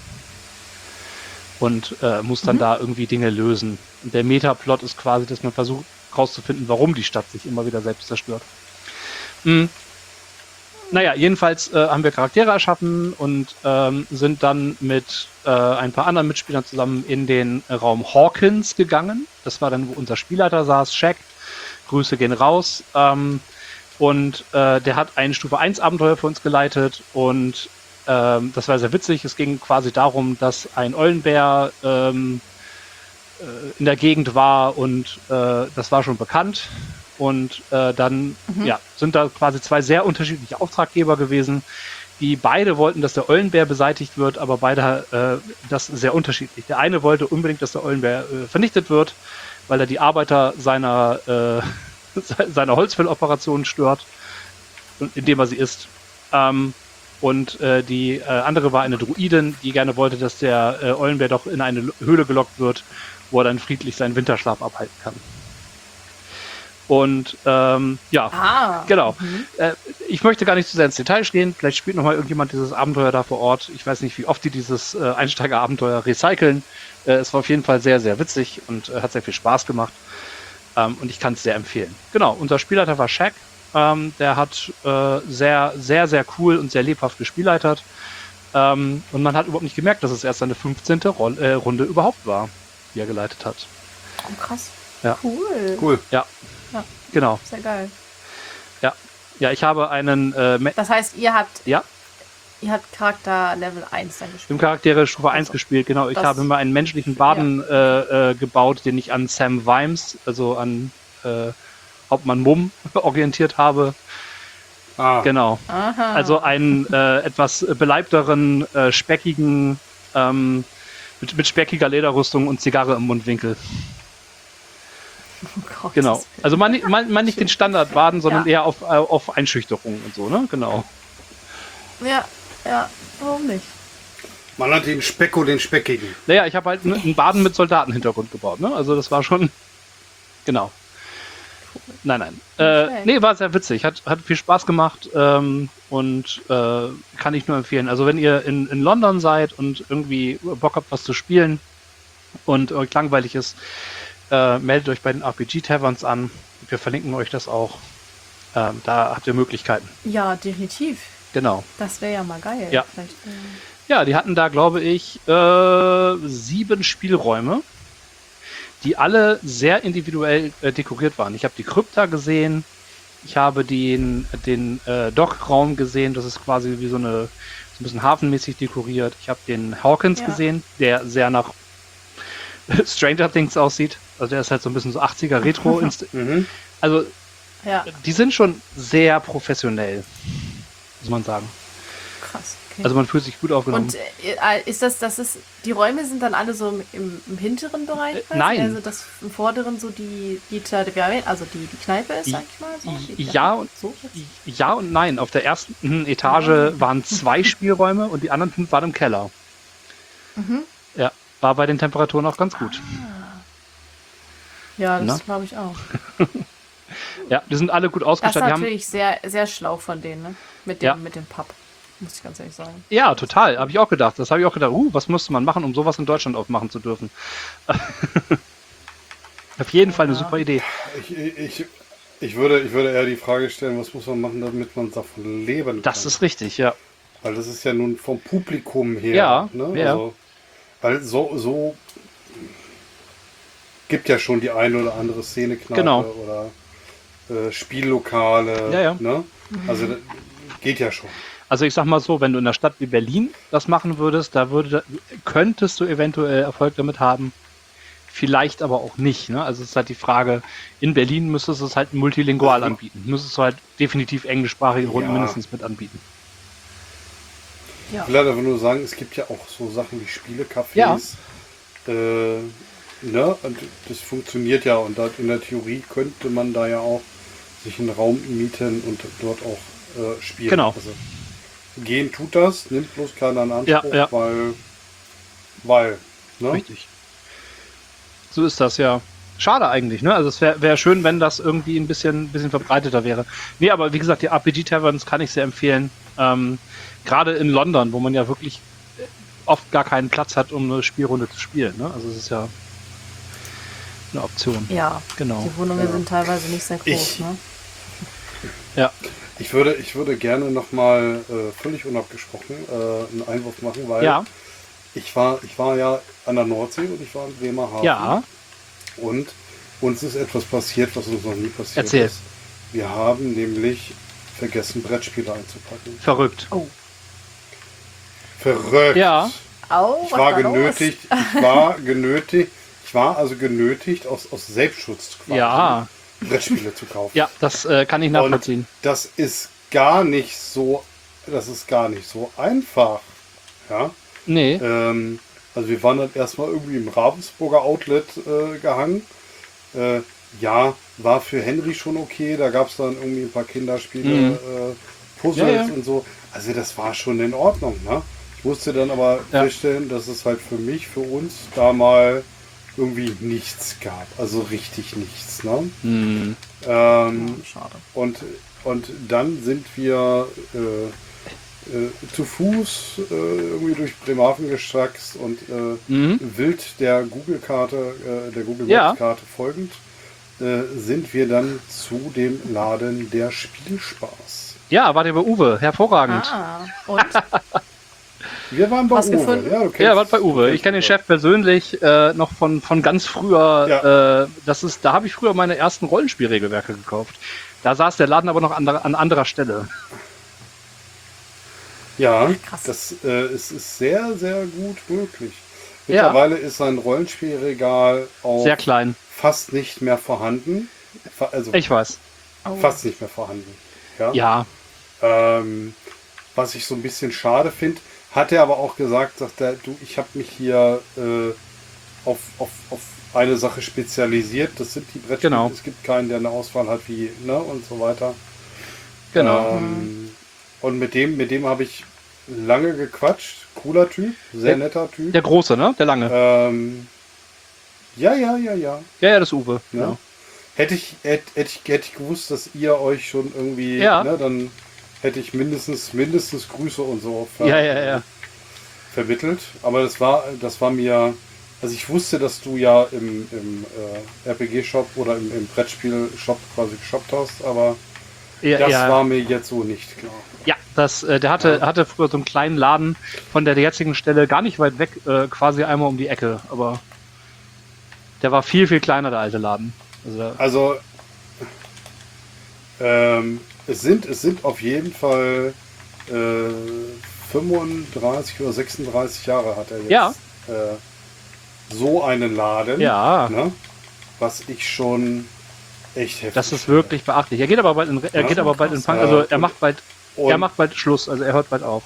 Und äh, muss dann Mhm. da irgendwie Dinge lösen. Und der Metaplot ist quasi, dass man versucht herauszufinden, warum die Stadt sich immer wieder selbst zerstört. Hm. Naja, jedenfalls äh, haben wir Charaktere erschaffen und ähm, sind dann mit äh, ein paar anderen Mitspielern zusammen in den Raum Hawkins gegangen. Das war dann, wo unser Spielleiter saß, Shaq. Grüße gehen raus. Ähm, und äh, der hat ein Stufe eins Abenteuer für uns geleitet und ähm, das war sehr witzig. Es ging quasi darum, dass ein Eulenbär ähm, äh, in der Gegend war und äh, das war schon bekannt. Und äh, dann Mhm. ja, sind da quasi zwei sehr unterschiedliche Auftraggeber gewesen, die beide wollten, dass der Eulenbär beseitigt wird, aber beide äh, das sehr unterschiedlich. Der eine wollte unbedingt, dass der Eulenbär äh, vernichtet wird, weil er die Arbeiter seiner, äh, seiner Holzfälloperation stört, indem er sie isst. Ähm, und äh, die äh, andere war eine Druidin, die gerne wollte, dass der äh, Eulenbär doch in eine Höhle gelockt wird, wo er dann friedlich seinen Winterschlaf abhalten kann. Und ähm, ja, Ah. genau. Mhm. Äh, ich möchte gar nicht zu sehr ins Detail gehen. Vielleicht spielt noch mal irgendjemand dieses Abenteuer da vor Ort. Ich weiß nicht, wie oft die dieses äh, Einsteigerabenteuer recyceln. Äh, es war auf jeden Fall sehr, sehr witzig und äh, hat sehr viel Spaß gemacht. Ähm, und ich kann es sehr empfehlen. Genau, unser Spielleiter war Shaq. Ähm, der hat äh, sehr, sehr, sehr cool und sehr lebhaft gespielleitert. Ähm, und man hat überhaupt nicht gemerkt, dass es erst seine fünfzehnte Ron- äh, Runde überhaupt war, die er geleitet hat. Oh, krass. Ja. Cool. Cool. Ja, Ja. genau. Sehr geil. Ja, ich habe einen äh, Me- Das heißt, ihr habt, ja, ihr habt Charakter Level eins dann im gespielt. Charaktere Stufe eins Also, gespielt, genau. Ich das- habe mal einen menschlichen Baden äh, äh, gebaut, den ich an Sam Vimes, also an äh, Hauptmann Mumm, orientiert habe. Ah, Genau. Aha. Also einen äh, etwas beleibteren, äh, speckigen, ähm, mit, mit speckiger Lederrüstung und Zigarre im Mundwinkel. Oh Gott, Genau. das- Also man, man, man nicht den Standardbaden, sondern Ja. eher auf, äh, auf Einschüchterung und so, ne? Genau. Ja, ja, warum nicht? man hat den Specko, den Speckigen. Naja, ich habe halt einen einen Baden mit Soldatenhintergrund gebaut, ne? Also das war schon. Genau. Nein, nein. Äh, Okay. nee, war sehr witzig. Hat, hat viel Spaß gemacht ähm, und äh, kann ich nur empfehlen. Also wenn ihr in, in London seid und irgendwie Bock habt, was zu spielen und euch langweilig ist, äh, meldet euch bei den R P G-Taverns an. Wir verlinken euch das auch. Ähm, da habt ihr Möglichkeiten. Ja, definitiv. Genau. Das wäre ja mal geil. Ja. Vielleicht, äh, Ja, die hatten da, glaube ich, äh, sieben Spielräume, die alle sehr individuell äh, dekoriert waren. Ich habe die Krypta gesehen, ich habe den, den äh, Dockraum gesehen, das ist quasi wie so eine, so ein bisschen hafenmäßig dekoriert. Ich habe den Hawkins Ja. gesehen, der sehr nach Stranger Things aussieht. Also der ist halt so ein bisschen so achtziger Retro. Mhm. Also Ja, die sind schon sehr professionell, muss man sagen. krass. Okay. Also man fühlt sich gut aufgenommen. Und äh, ist das, das ist, die Räume sind dann alle so im, im hinteren Bereich? Äh, quasi? nein. Also das im vorderen so die, die, also die, die Kneipe ist, sag ich mal? So, die Ja und, so ja und nein. Auf der ersten Etage waren zwei Spielräume und die anderen fünf waren im Keller. Mhm. Ja, war bei den Temperaturen auch ganz gut. Ja, Na? das glaube ich auch. Ja, die sind alle gut Das ist ausgestattet. Die haben, natürlich sehr, sehr schlau von denen, ne? Mit dem, Ja. mit dem Pub. Muss ich ganz ehrlich sagen. ja, total. Habe ich auch gedacht. Das habe ich auch gedacht. Uh, was musste man machen, um sowas in Deutschland aufmachen zu dürfen? Auf jeden Fall eine Ja. super Idee. Ich, ich, ich, würde, ich würde eher die Frage stellen, was muss man machen, damit man davon leben kann? Das ist richtig, ja. Weil das ist ja nun vom Publikum her. Ja, ne? ja. Also, weil so, so gibt ja schon die eine oder andere Szene-Kneipe Genau. oder äh, Spiellokale. Ja, ja. Ne? Also das geht ja schon. Also ich sag mal so, wenn du in einer Stadt wie Berlin das machen würdest, da würde, könntest du eventuell Erfolg damit haben. Vielleicht aber auch nicht. Ne? Also es ist halt die Frage, in Berlin müsstest du es halt multilingual Ja. anbieten. Müsstest du halt definitiv englischsprachige Runden Ja. mindestens mit anbieten. Ja. Ich will halt einfach nur sagen, es gibt ja auch so Sachen wie Spielecafés. Ja. Äh, ne? Und das funktioniert ja. Und da in der Theorie könnte man da ja auch sich einen Raum mieten und dort auch äh, spielen. Genau. Also, gehen tut das, nimmt bloß keiner in Anspruch, Ja, ja. weil, weil, ne? Richtig. So ist das, ja. Schade eigentlich, ne? Also es wäre wär schön, wenn das irgendwie ein bisschen, bisschen verbreiteter wäre. Nee, aber wie gesagt, die R P G-Taverns kann ich sehr empfehlen. Ähm, Gerade in London, wo man ja wirklich oft gar keinen Platz hat, um eine Spielrunde zu spielen. Ne? Also es ist ja eine Option. Ja, Genau. die Wohnungen Ja. sind teilweise nicht sehr groß. Ich- Ne? Ja. Ich würde, ich würde gerne nochmal äh, völlig unabgesprochen äh, einen Einwurf machen, weil Ja, ich war, ich war ja an der Nordsee und ich war in Bremerhaven. ja. Und uns ist etwas passiert, was uns noch nie passiert Erzähl. ist. Wir haben nämlich vergessen, Brettspiele einzupacken. Verrückt. Oh. Verrückt. Ja. Au, Ich was war war los? genötigt, ich war genötigt, ich war also genötigt, aus, aus Selbstschutz quasi Ja. Brettspiele zu kaufen. Ja, das äh, kann ich nachvollziehen. Und das ist gar nicht so, das ist gar nicht so einfach. Ja. Nee. Ähm, also wir waren dann erstmal irgendwie im Ravensburger Outlet äh, gehangen. Äh, ja, war für Henry schon okay. Da gab es dann irgendwie ein paar Kinderspiele, Mhm. äh, Puzzles Ja, ja. und so. Also das war schon in Ordnung. Ne? Ich musste dann aber Ja. feststellen, dass es halt für mich, für uns da mal irgendwie nichts gab. Also richtig nichts. Ne? Hm. Ähm, Schade. und, und dann sind wir äh, äh, zu Fuß äh, irgendwie durch Bremerhaven gestraxt und äh, Mhm. wild der Google-Karte, äh, der Google Ja. Maps-Karte folgend, äh, sind wir dann zu dem Laden der Spielspaß. Ja, wart ihr bei Uwe. Hervorragend. Ah, und? Wir waren bei Was Uwe. gefunden? Ja, du kennst- Ja, wart bei du Uwe. kennst Ich kenne den Uwe. Chef persönlich äh, noch von, von ganz früher. Ja. Äh, das ist, da habe ich früher meine ersten Rollenspielregelwerke gekauft. Da saß der Laden aber noch an, an anderer Stelle. Ja, Krass. das äh, ist, ist sehr, sehr gut möglich. Ja. Mittlerweile ist sein Rollenspielregal auch Sehr klein. fast nicht mehr vorhanden. Fa- Also Ich weiß. Oh. fast nicht mehr vorhanden. Ja. Ja. Ähm, was ich so ein bisschen schade finde, hat er aber auch gesagt, sagt er, du, ich habe mich hier äh, auf, auf, auf eine Sache spezialisiert. Das sind die Brettspiele. Genau. Es gibt keinen, der eine Auswahl hat wie, ne, und so weiter. Genau. Ähm, und mit dem, mit dem habe ich lange gequatscht. Cooler Typ, sehr Der- netter Typ. Der große, ne? Der lange. Ähm, ja, ja, ja, ja. Ja, ja, das ist Uwe. Ne? Ja. Hätte ich, hätte, hätte ich, hätte ich gewusst, dass ihr euch schon irgendwie, Ja. ne, dann hätte ich mindestens, mindestens Grüße und so ver Ja, ja, ja. vermittelt. Aber das war, das war mir, also ich wusste, dass du ja im, im äh, R P G-Shop oder im, im Brettspiel-Shop quasi geshoppt hast, aber Ja, das ja. war mir jetzt so nicht klar. Ja, das, äh, der hatte, Ja. hatte früher so einen kleinen Laden von der jetzigen Stelle gar nicht weit weg, äh, quasi einmal um die Ecke, aber der war viel, viel kleiner, der alte Laden. Also, da- Also ähm, es sind, es sind auf jeden Fall äh, fünfunddreißig oder sechsunddreißig Jahre hat er jetzt Ja. äh, so einen Laden. ja, Ne? was ich schon echt heftig Das ist finde. wirklich beachtlich. Er geht aber bald in, er Ja. geht aber bald in Fang, Ja, also und- er macht bald, Und, er macht bald Schluss, also er hört bald auf.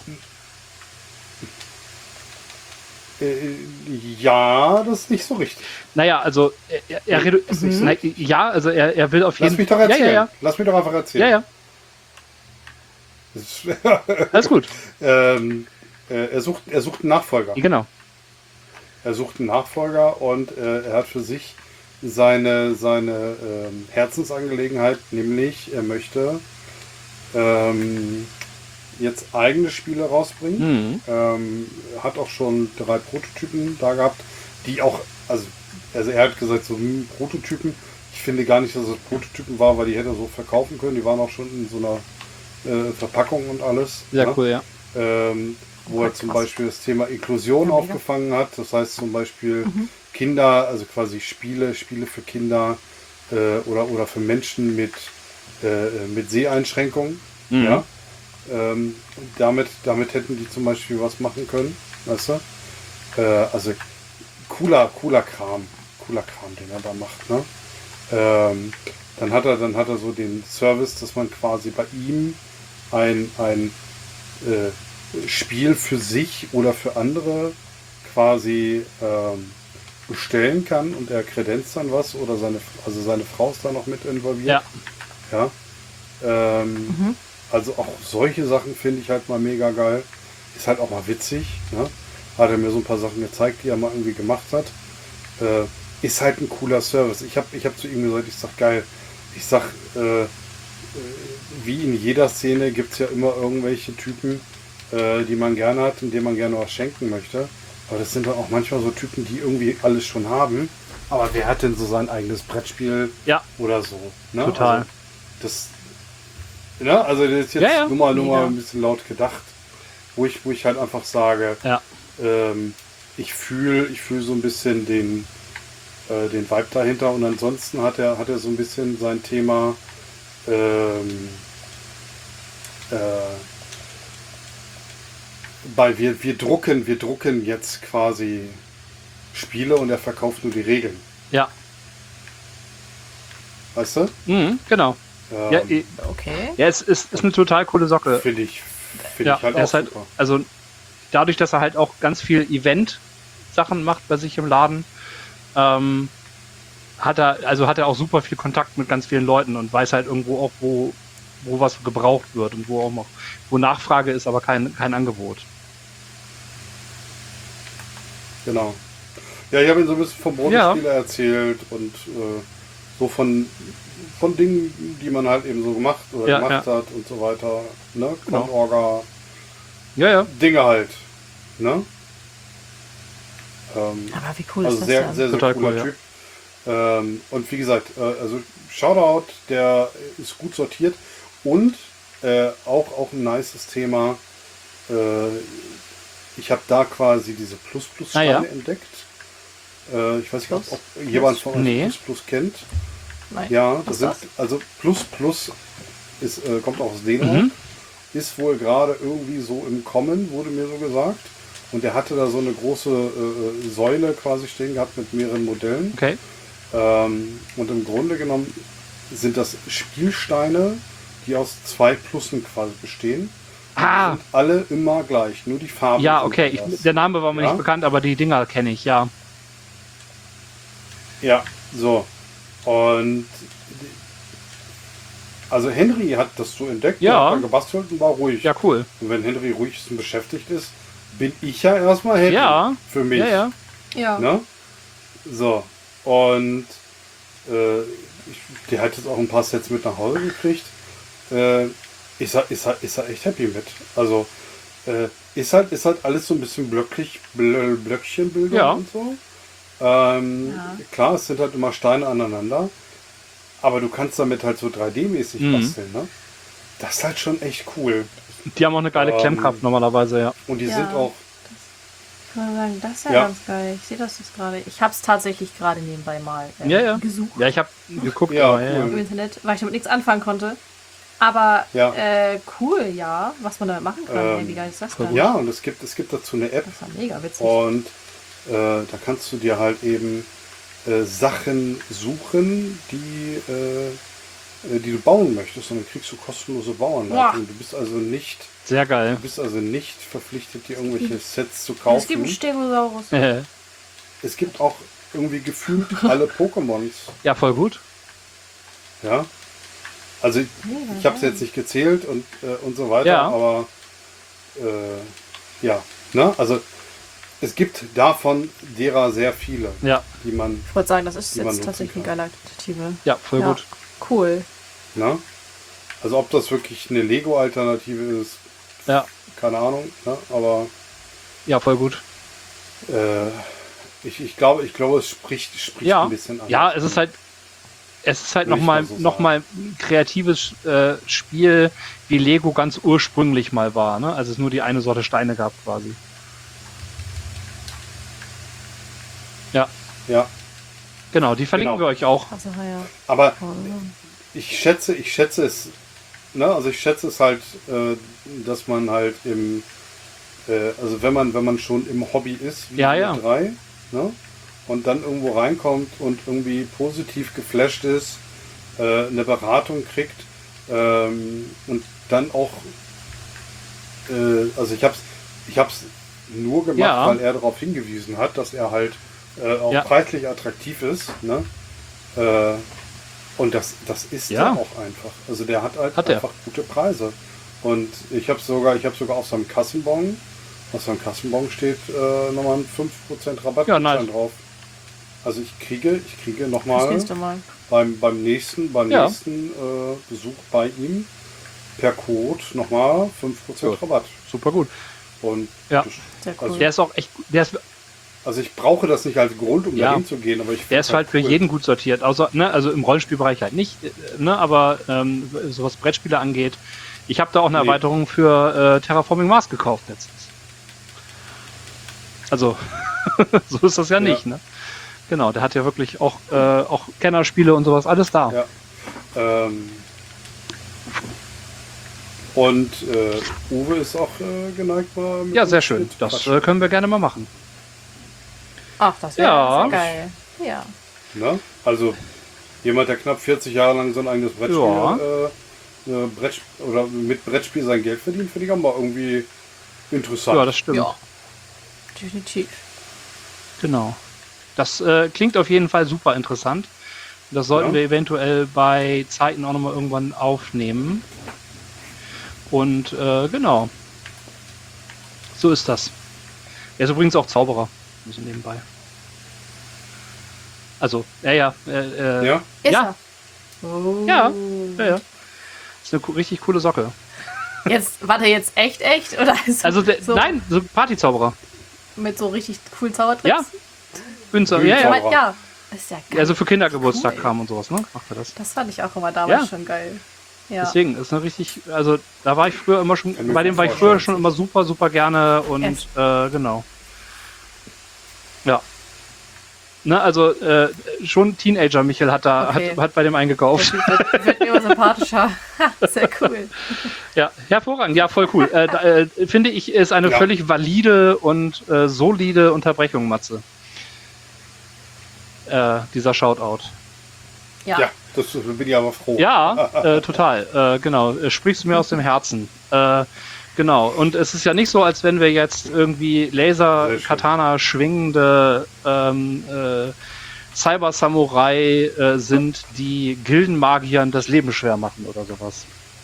äh, ja, das ist nicht so richtig. Naja, also er, er, er redu- Ist nicht so na, ja, also er, er will auf jeden Lass mich doch Ja, erzählen. ja, ja. Lass mich doch einfach erzählen. Ja, ja. Alles gut. ähm, äh, er, sucht, er sucht einen Nachfolger. Genau. Er sucht einen Nachfolger und äh, er hat für sich seine, seine ähm, Herzensangelegenheit, nämlich er möchte ähm, jetzt eigene Spiele rausbringen. Mhm. Ähm, hat auch schon drei Prototypen da gehabt, die auch, also, also er hat gesagt, so hm, Prototypen, ich finde gar nicht, dass es Prototypen war, weil die hätte er so verkaufen können, die waren auch schon in so einer äh, Verpackung und alles. Sehr ne? cool, ja. ähm, wo Okay, er zum krass. Beispiel das Thema Inklusion Ja, mega. aufgefangen hat. Das heißt zum Beispiel Mhm. Kinder, also quasi Spiele, Spiele für Kinder äh, oder, oder für Menschen mit, äh, mit Seheinschränkungen. Mhm. Ja? Ähm, damit, damit hätten die zum Beispiel was machen können. Weißt du? Äh, also cooler, cooler Kram. Cooler Kram, den er da macht. Ne? Ähm, dann hat er, dann hat er so den Service, dass man quasi bei ihm ein, ein äh, Spiel für sich oder für andere quasi ähm, bestellen kann und er kredenzt dann was oder seine, also seine Frau ist da noch mit involviert. Ja. Ja. Ähm, Mhm. Also auch solche Sachen finde ich halt mal mega geil. Ist halt auch mal witzig. Ne? Hat er mir so ein paar Sachen gezeigt, die er mal irgendwie gemacht hat. Äh, ist halt ein cooler Service. Ich habe ich hab zu ihm gesagt, ich sag geil. Ich sag, äh, äh, wie in jeder Szene gibt es ja immer irgendwelche Typen, äh, die man gerne hat und denen man gerne was schenken möchte. Aber das sind dann auch manchmal so Typen, die irgendwie alles schon haben. Aber wer hat denn so sein eigenes Brettspiel Ja, oder so? Ne? total. Also, das, ne? Also das ist jetzt Ja, ja. nur mal, nur mal Mega. ein bisschen laut gedacht, wo ich, wo ich halt einfach sage, Ja. ähm, ich fühle ich fühl so ein bisschen den, äh, den Vibe dahinter und ansonsten hat er, hat er so ein bisschen sein Thema ähm, äh, bei wir, wir drucken, wir drucken jetzt quasi Spiele und er verkauft nur die Regeln. Ja. Weißt du? Mhm, genau. Ähm, Ja, eh, Okay. ja, es ist, ist eine total coole Socke. Finde ich, finde Ja, ich halt er auch ist halt, super. also dadurch, dass er halt auch ganz viel Event-Sachen macht bei sich im Laden, ähm, hat er, also hat er auch super viel Kontakt mit ganz vielen Leuten und weiß halt irgendwo auch, wo, wo was gebraucht wird und wo auch noch, wo Nachfrage ist, aber kein, kein Angebot. Genau. Ja, ich habe ihn so ein bisschen vom Ja. Rollenspieler erzählt und äh, so von, von Dingen, die man halt eben so gemacht oder Ja, gemacht ja. hat und so weiter. Ne? Genau. Con-Orga, Ja, ja. Dinge halt. Ne? Ähm, Aber wie cool also ist das sehr, denn? sehr, sehr Total cooler cool, ja. Typ. Ähm, und wie gesagt, äh, also Shoutout, der ist gut sortiert und äh, auch, auch ein nices Thema. Äh, ich habe da quasi diese Plus-Plus-Steine Ah, ja. entdeckt. Äh, ich weiß nicht, ob, Plus? ob jemand von euch Nee. Plus Plus kennt. Nein. Ja, Was das ist sind, das? also Plus Plus ist, äh, kommt auch aus Dänemark. Mhm. Ist wohl gerade irgendwie so im Kommen, wurde mir so gesagt. Und er hatte da so eine große äh, Säule quasi stehen gehabt mit mehreren Modellen. Okay. Ähm, und im Grunde genommen sind das Spielsteine, die aus zwei Plussen quasi bestehen. Ah. Und alle immer gleich, nur die Farben. Ja, sind okay. anders. Ich, der Name war mir Ja? nicht bekannt, aber die Dinger kenne ich, ja. Ja, so. Und also Henry hat das so entdeckt, Ja. der hat da gebastelt und war ruhig. Ja, cool. Und wenn Henry ruhig ist und beschäftigt ist, bin ich ja erstmal happy Ja. für mich. Ja, ja. Ja. Ne? So. Und äh, ich, der hat jetzt auch ein paar Sets mit nach Hause gekriegt. Äh, ist, er, ist, er, ist er echt happy mit. Also äh, ist halt, ist halt alles so ein bisschen blöcklich, Blö, Blöckchenbildung Ja. und so. Ähm, Ja. Klar, es sind halt immer Steine aneinander. Aber du kannst damit halt so drei D-mäßig Mhm. basteln, ne? Das ist halt schon echt cool. Die haben auch eine geile Ähm, Klemmkraft normalerweise, ja. Und die Ja. sind auch, Ich würde sagen, das ist ja, Ja. ganz geil. Ich sehe das jetzt gerade. Ich habe es tatsächlich gerade nebenbei mal äh, Ja, ja. gesucht Ja, ich habe geguckt, Ja, aber, ja, cool. ja. im Internet, weil ich damit nichts anfangen konnte. Aber Ja. äh, cool, ja, was man damit machen kann. Ähm, Hey, wie geil ist das denn? ja, und es gibt, es gibt dazu eine App. Das ist ja mega witzig. Und äh, da kannst du dir halt eben äh, Sachen suchen, die, äh, äh, die du bauen möchtest. Und dann kriegst du kostenlose Bauanleitungen. Du bist also nicht, Sehr du geil. bist also nicht verpflichtet, dir irgendwelche Sets zu Es gibt einen kaufen. Stegosaurus. Äh, Es gibt auch irgendwie gefühlt alle Pokémons. ja, voll gut. Ja. Also ich, ich habe es jetzt nicht gezählt und, äh, und so weiter, Ja. aber äh, ja, ne? Also es gibt davon derer sehr viele, Ja, die man, Ich wollte sagen, das ist Die man jetzt nutzen tatsächlich kann. eine geile Alternative. ja, voll Ja. gut. Cool. ne? Also ob das wirklich eine Lego-Alternative ist, Ja, keine Ahnung, ne? Aber ja, voll gut. äh, ich, ich glaube, ich glaube, es spricht, spricht Ja, ein bisschen an. ja, es ist halt, es ist halt Würde ich nochmal mal so noch mal ein kreatives äh, Spiel, wie Lego ganz ursprünglich mal war, ne? Also es nur die eine Sorte Steine gab quasi. Ja, Ja, genau, die verlinken Genau. wir euch auch. Also, ja. aber Oh, ich schätze, ich schätze es, ne, also ich schätze es halt, äh, dass man halt im, äh, also wenn man, wenn man schon im Hobby ist, wie Ja, wir ja. drei, ne, und dann irgendwo reinkommt und irgendwie positiv geflasht ist, äh, eine Beratung kriegt, ähm, und dann auch, äh, also ich hab's, ich hab's nur gemacht, Ja. weil er darauf hingewiesen hat, dass er halt äh, auch Ja. preislich attraktiv ist, ne, äh, und das, das ist Ja. er auch einfach. Also der hat halt Hat er. einfach gute Preise. Und ich habe sogar, ich habe sogar auf seinem Kassenbon, auf seinem Kassenbon steht äh, nochmal ein fünf Prozent Rabatt Ja, nice. drauf. Also ich kriege, ich kriege Das nochmal nächste Mal. beim, beim nächsten, beim Ja. nächsten äh, Besuch bei ihm per Code nochmal fünf Prozent Gut. Rabatt. Super gut. Und Ja. das, Sehr cool. Also- Der ist auch echt, gut. der ist, also ich brauche das nicht als Grund, um Ja. dahin zu gehen, aber ich der find's ist halt für cool. jeden gut sortiert. Außer, ne, also im Rollenspielbereich halt nicht, äh, ne, aber ähm, so was Brettspiele angeht. Ich habe da auch eine Nee. Erweiterung für äh, Terraforming Mars gekauft letztens. Also, so ist das ja, Ja. nicht, ne? Genau, der hat ja wirklich auch, äh, auch Kennerspiele und sowas, alles da. Ja. Ähm, und äh, Uwe ist auch äh, geneigt, mal mit Ja, uns sehr schön. mit Das quatschen, äh, können wir gerne mal machen. Ach, das wäre Ja. sehr geil. Ja. ne? Also jemand, der knapp vierzig Jahre lang so ein eigenes Brettspiel, Ja. äh, äh, Brett, oder mit Brettspiel sein Geld verdient, finde ich auch mal irgendwie interessant. Ja, das stimmt. Ja. Definitiv. Genau. Das äh, klingt auf jeden Fall super interessant. Das sollten Ja. wir eventuell bei Zeiten auch nochmal irgendwann aufnehmen. Und äh, genau. So ist das. Er ist übrigens auch Zauberer. So nebenbei. Also, ja, ja. Äh, äh, Ja? Ist Ja. er? Oh. Ja. ja, ja. Ist eine co- richtig coole Socke. Jetzt, warte, jetzt echt, echt? Oder ist Also, der, so nein, so Partyzauberer. mit so richtig coolen Zaubertricks? Ja. Bühnenzauberer. Ja, Ja, ja. aber, ja. Ist ja geil. Also für Kindergeburtstag Cool. kam und sowas, ne? Macht er das. Das fand ich auch immer damals Ja. schon geil. Ja. Deswegen ist eine richtig, also da war ich früher immer schon, Kann mir bei dem gut war ich früher vorstellen. schon immer super, super gerne und Echt? äh, genau. Ja. Ne, also äh, schon Teenager Michael hat da, Okay. hat, hat bei dem eingekauft. Das wird, wird mir immer sympathischer. Sehr cool. Ja, hervorragend, ja, voll cool. äh, da, äh, finde ich, ist eine Ja. völlig valide und äh, solide Unterbrechung, Matze. Äh, dieser Shoutout. Ja. Ja, das bin ich aber froh. Ja, äh, total. Äh, genau. Äh, Sprichst du mir aus dem Herzen. Äh, genau. Und es ist ja nicht so, als wenn wir jetzt irgendwie Laser, Sehr schön. Katana schwingende ähm, äh, Cyber-Samurai äh, sind, die Gildenmagiern das Leben schwer machen oder sowas.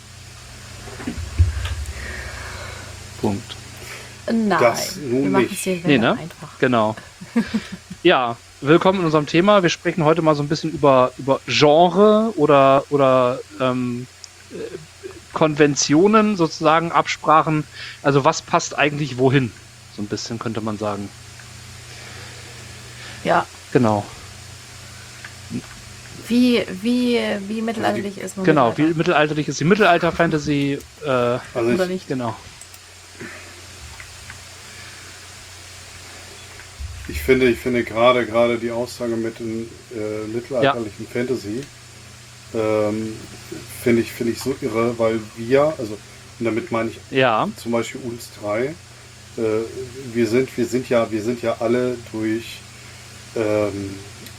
Punkt. Nein. Das nun wir machen nicht. es hier Nee, ne? einfach. Genau. Ja, willkommen in unserem Thema. Wir sprechen heute mal so ein bisschen über, über Genre oder, oder ähm, äh, Konventionen sozusagen, Absprachen. Also was passt eigentlich wohin? So ein bisschen könnte man sagen. Ja. Genau. Wie, wie, wie mittelalterlich ist man? Genau. Wie mittelalterlich ist die Mittelalter-Fantasy? Äh, Also Oder ich, nicht? genau. ich finde, ich finde gerade gerade die Aussage mit dem äh, mittelalterlichen Fantasy ähm, finde ich finde ich so irre, weil wir, also und damit meine ich Ja, zum Beispiel uns drei, äh, wir sind wir sind ja wir sind ja alle durch ähm,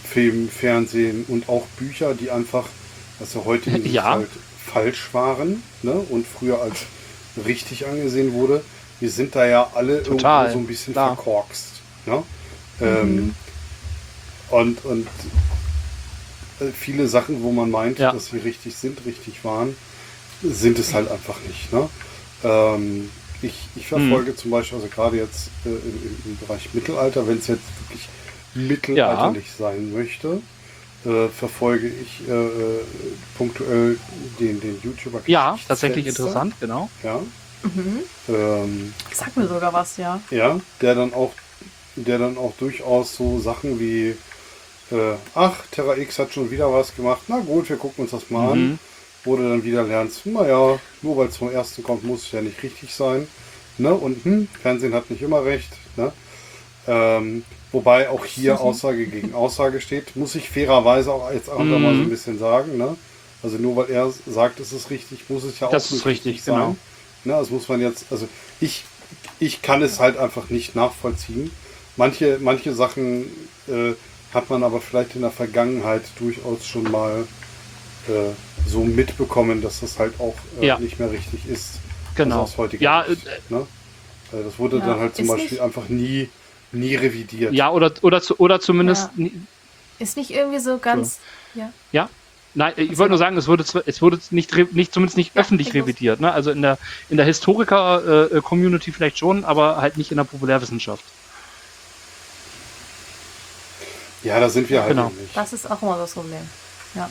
Film, Fernsehen und auch Bücher, die einfach, also heute ist Ja. halt falsch waren, ne? Und früher als richtig angesehen wurde. Wir sind da ja alle Total, irgendwo so ein bisschen klar. verkorkst. Ne? Ähm, und und äh, viele Sachen, wo man meint, Ja. dass sie richtig sind, richtig waren, sind es halt einfach nicht. Ne? Ähm, ich, ich verfolge Mhm. zum Beispiel, also gerade jetzt äh, im, im Bereich Mittelalter, wenn es jetzt wirklich mittelalterlich sein möchte, äh, verfolge ich äh, äh, punktuell den, den YouTuber Ja, tatsächlich Geschichtsfenster. interessant, genau. Ja, Mhm. ähm, Sag mir sogar was, ja. ja, der dann auch, der dann auch durchaus so Sachen wie, äh, ach, Terra X hat schon wieder was gemacht, na gut, wir gucken uns das mal an. Mhm. Wo du dann wieder lernst, naja, nur weil es vom ersten kommt, muss es ja nicht richtig sein. Ne? Und hm, Fernsehen hat nicht immer recht. Ne? Ähm, wobei auch hier Aussage gegen Aussage steht, muss ich fairerweise auch jetzt einfach Mhm. mal so ein bisschen sagen. Ne? Also nur weil er sagt, es ist richtig, muss es ja Das auch ist nicht richtig, sein. genau. Ne? Das muss man jetzt, also ich, ich kann es halt einfach nicht nachvollziehen. Manche, manche Sachen äh, hat man aber vielleicht in der Vergangenheit durchaus schon mal äh, so mitbekommen, dass das halt auch äh, Ja. nicht mehr richtig ist. Genau. Also aus heutiger Ja, Sicht, ne? äh, das wurde Ja, dann halt zum ist Beispiel nicht- einfach nie, nie revidiert. Ja, oder, oder, zu, oder zumindest. Ja. Ist nicht irgendwie so ganz. Ja. Ja. Nein, ich wollte nur sagen, es wurde, zwar- es wurde nicht, re- nicht zumindest nicht Ja, öffentlich ich muss- revidiert. Ne? Also in der, in der Historiker-Community vielleicht schon, aber halt nicht in der Populärwissenschaft. Ja, da sind wir halt Genau. eben nicht. Das ist auch immer das Problem. Ja.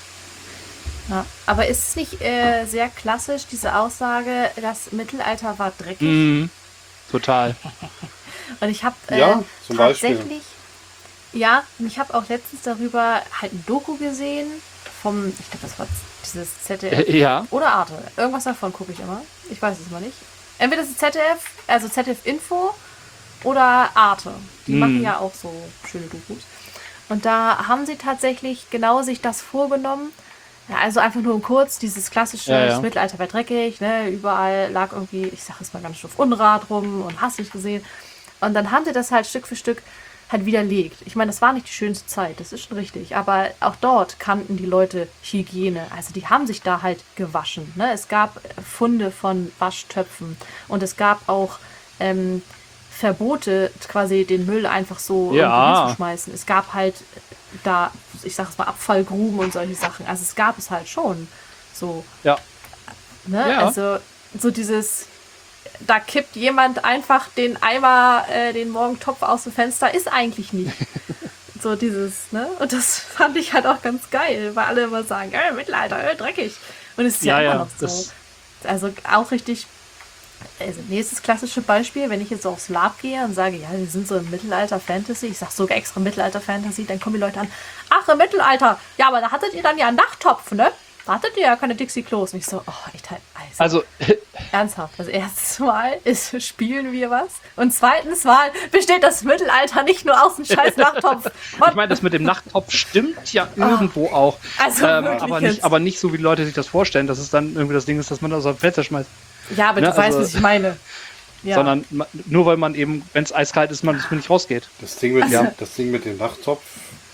Ja. Aber ist es nicht äh, sehr klassisch, diese Aussage, das Mittelalter war dreckig? Mhm. Total. Und ich habe äh, Ja, zum Beispiel. tatsächlich, ja, und ich habe auch letztens darüber halt ein Doku gesehen vom, ich glaube, das war dieses Z D F Äh, ja. oder Arte. Irgendwas davon gucke ich immer. Ich weiß es mal nicht. Entweder das ist Z D F, also Z D F Info oder Arte. Die Mhm. machen ja auch so schöne Dokus. Und da haben sie tatsächlich genau sich das vorgenommen. Ja, also einfach nur kurz, dieses klassische, Ja, ja. das Mittelalter war dreckig, ne? Überall lag irgendwie, ich sag es mal ganz stumpf, Unrat rum und hast nicht gesehen. Und dann haben sie das halt Stück für Stück halt widerlegt. Ich meine, das war nicht die schönste Zeit, das ist schon richtig. Aber auch dort kannten die Leute Hygiene. Also die haben sich da halt gewaschen. Ne? Es gab Funde von Waschtöpfen und es gab auch ähm, Verbote, quasi den Müll einfach so Ja. irgendwie hinzuschmeißen. Es gab halt da, ich sag es mal, Abfallgruben und solche Sachen. Also es gab es halt schon. So, Ja. ne? Ja. Also so dieses, da kippt jemand einfach den Eimer, äh, den Morgentopf aus dem Fenster, ist eigentlich nicht. So dieses, ne? Und das fand ich halt auch ganz geil, weil alle immer sagen, äh, Mittelalter, äh, dreckig. Und es ist ja, Ja, immer ja, noch so. das- Also auch richtig. Also nächstes klassische Beispiel, wenn ich jetzt so aufs Lab gehe und sage, ja, wir sind so im Mittelalter-Fantasy, ich sag sogar extra Mittelalter-Fantasy, dann kommen die Leute an, ach, im Mittelalter, ja, aber da hattet ihr dann ja einen Nachttopf, ne? Da hattet ihr ja keine Dixie-Klos. Und ich so, oh, echt halt, also, Also, ernsthaft. Also erstens mal ist, spielen wir was und zweitens mal besteht das Mittelalter nicht nur aus einem scheiß Nachttopf. ich meine, das mit dem Nachttopf stimmt ja irgendwo auch. Also ähm, wirklich aber, jetzt. nicht, aber nicht so, wie die Leute sich das vorstellen, dass es dann irgendwie das Ding ist, dass man das auf den Fenster schmeißt. Ja, aber Ne, du weißt, also- was ich meine. Ja. Sondern ma- nur weil man eben, wenn es eiskalt ist, man dass man nicht rausgeht. Das Ding mit, Also- dem, das Ding mit dem Nachttopf,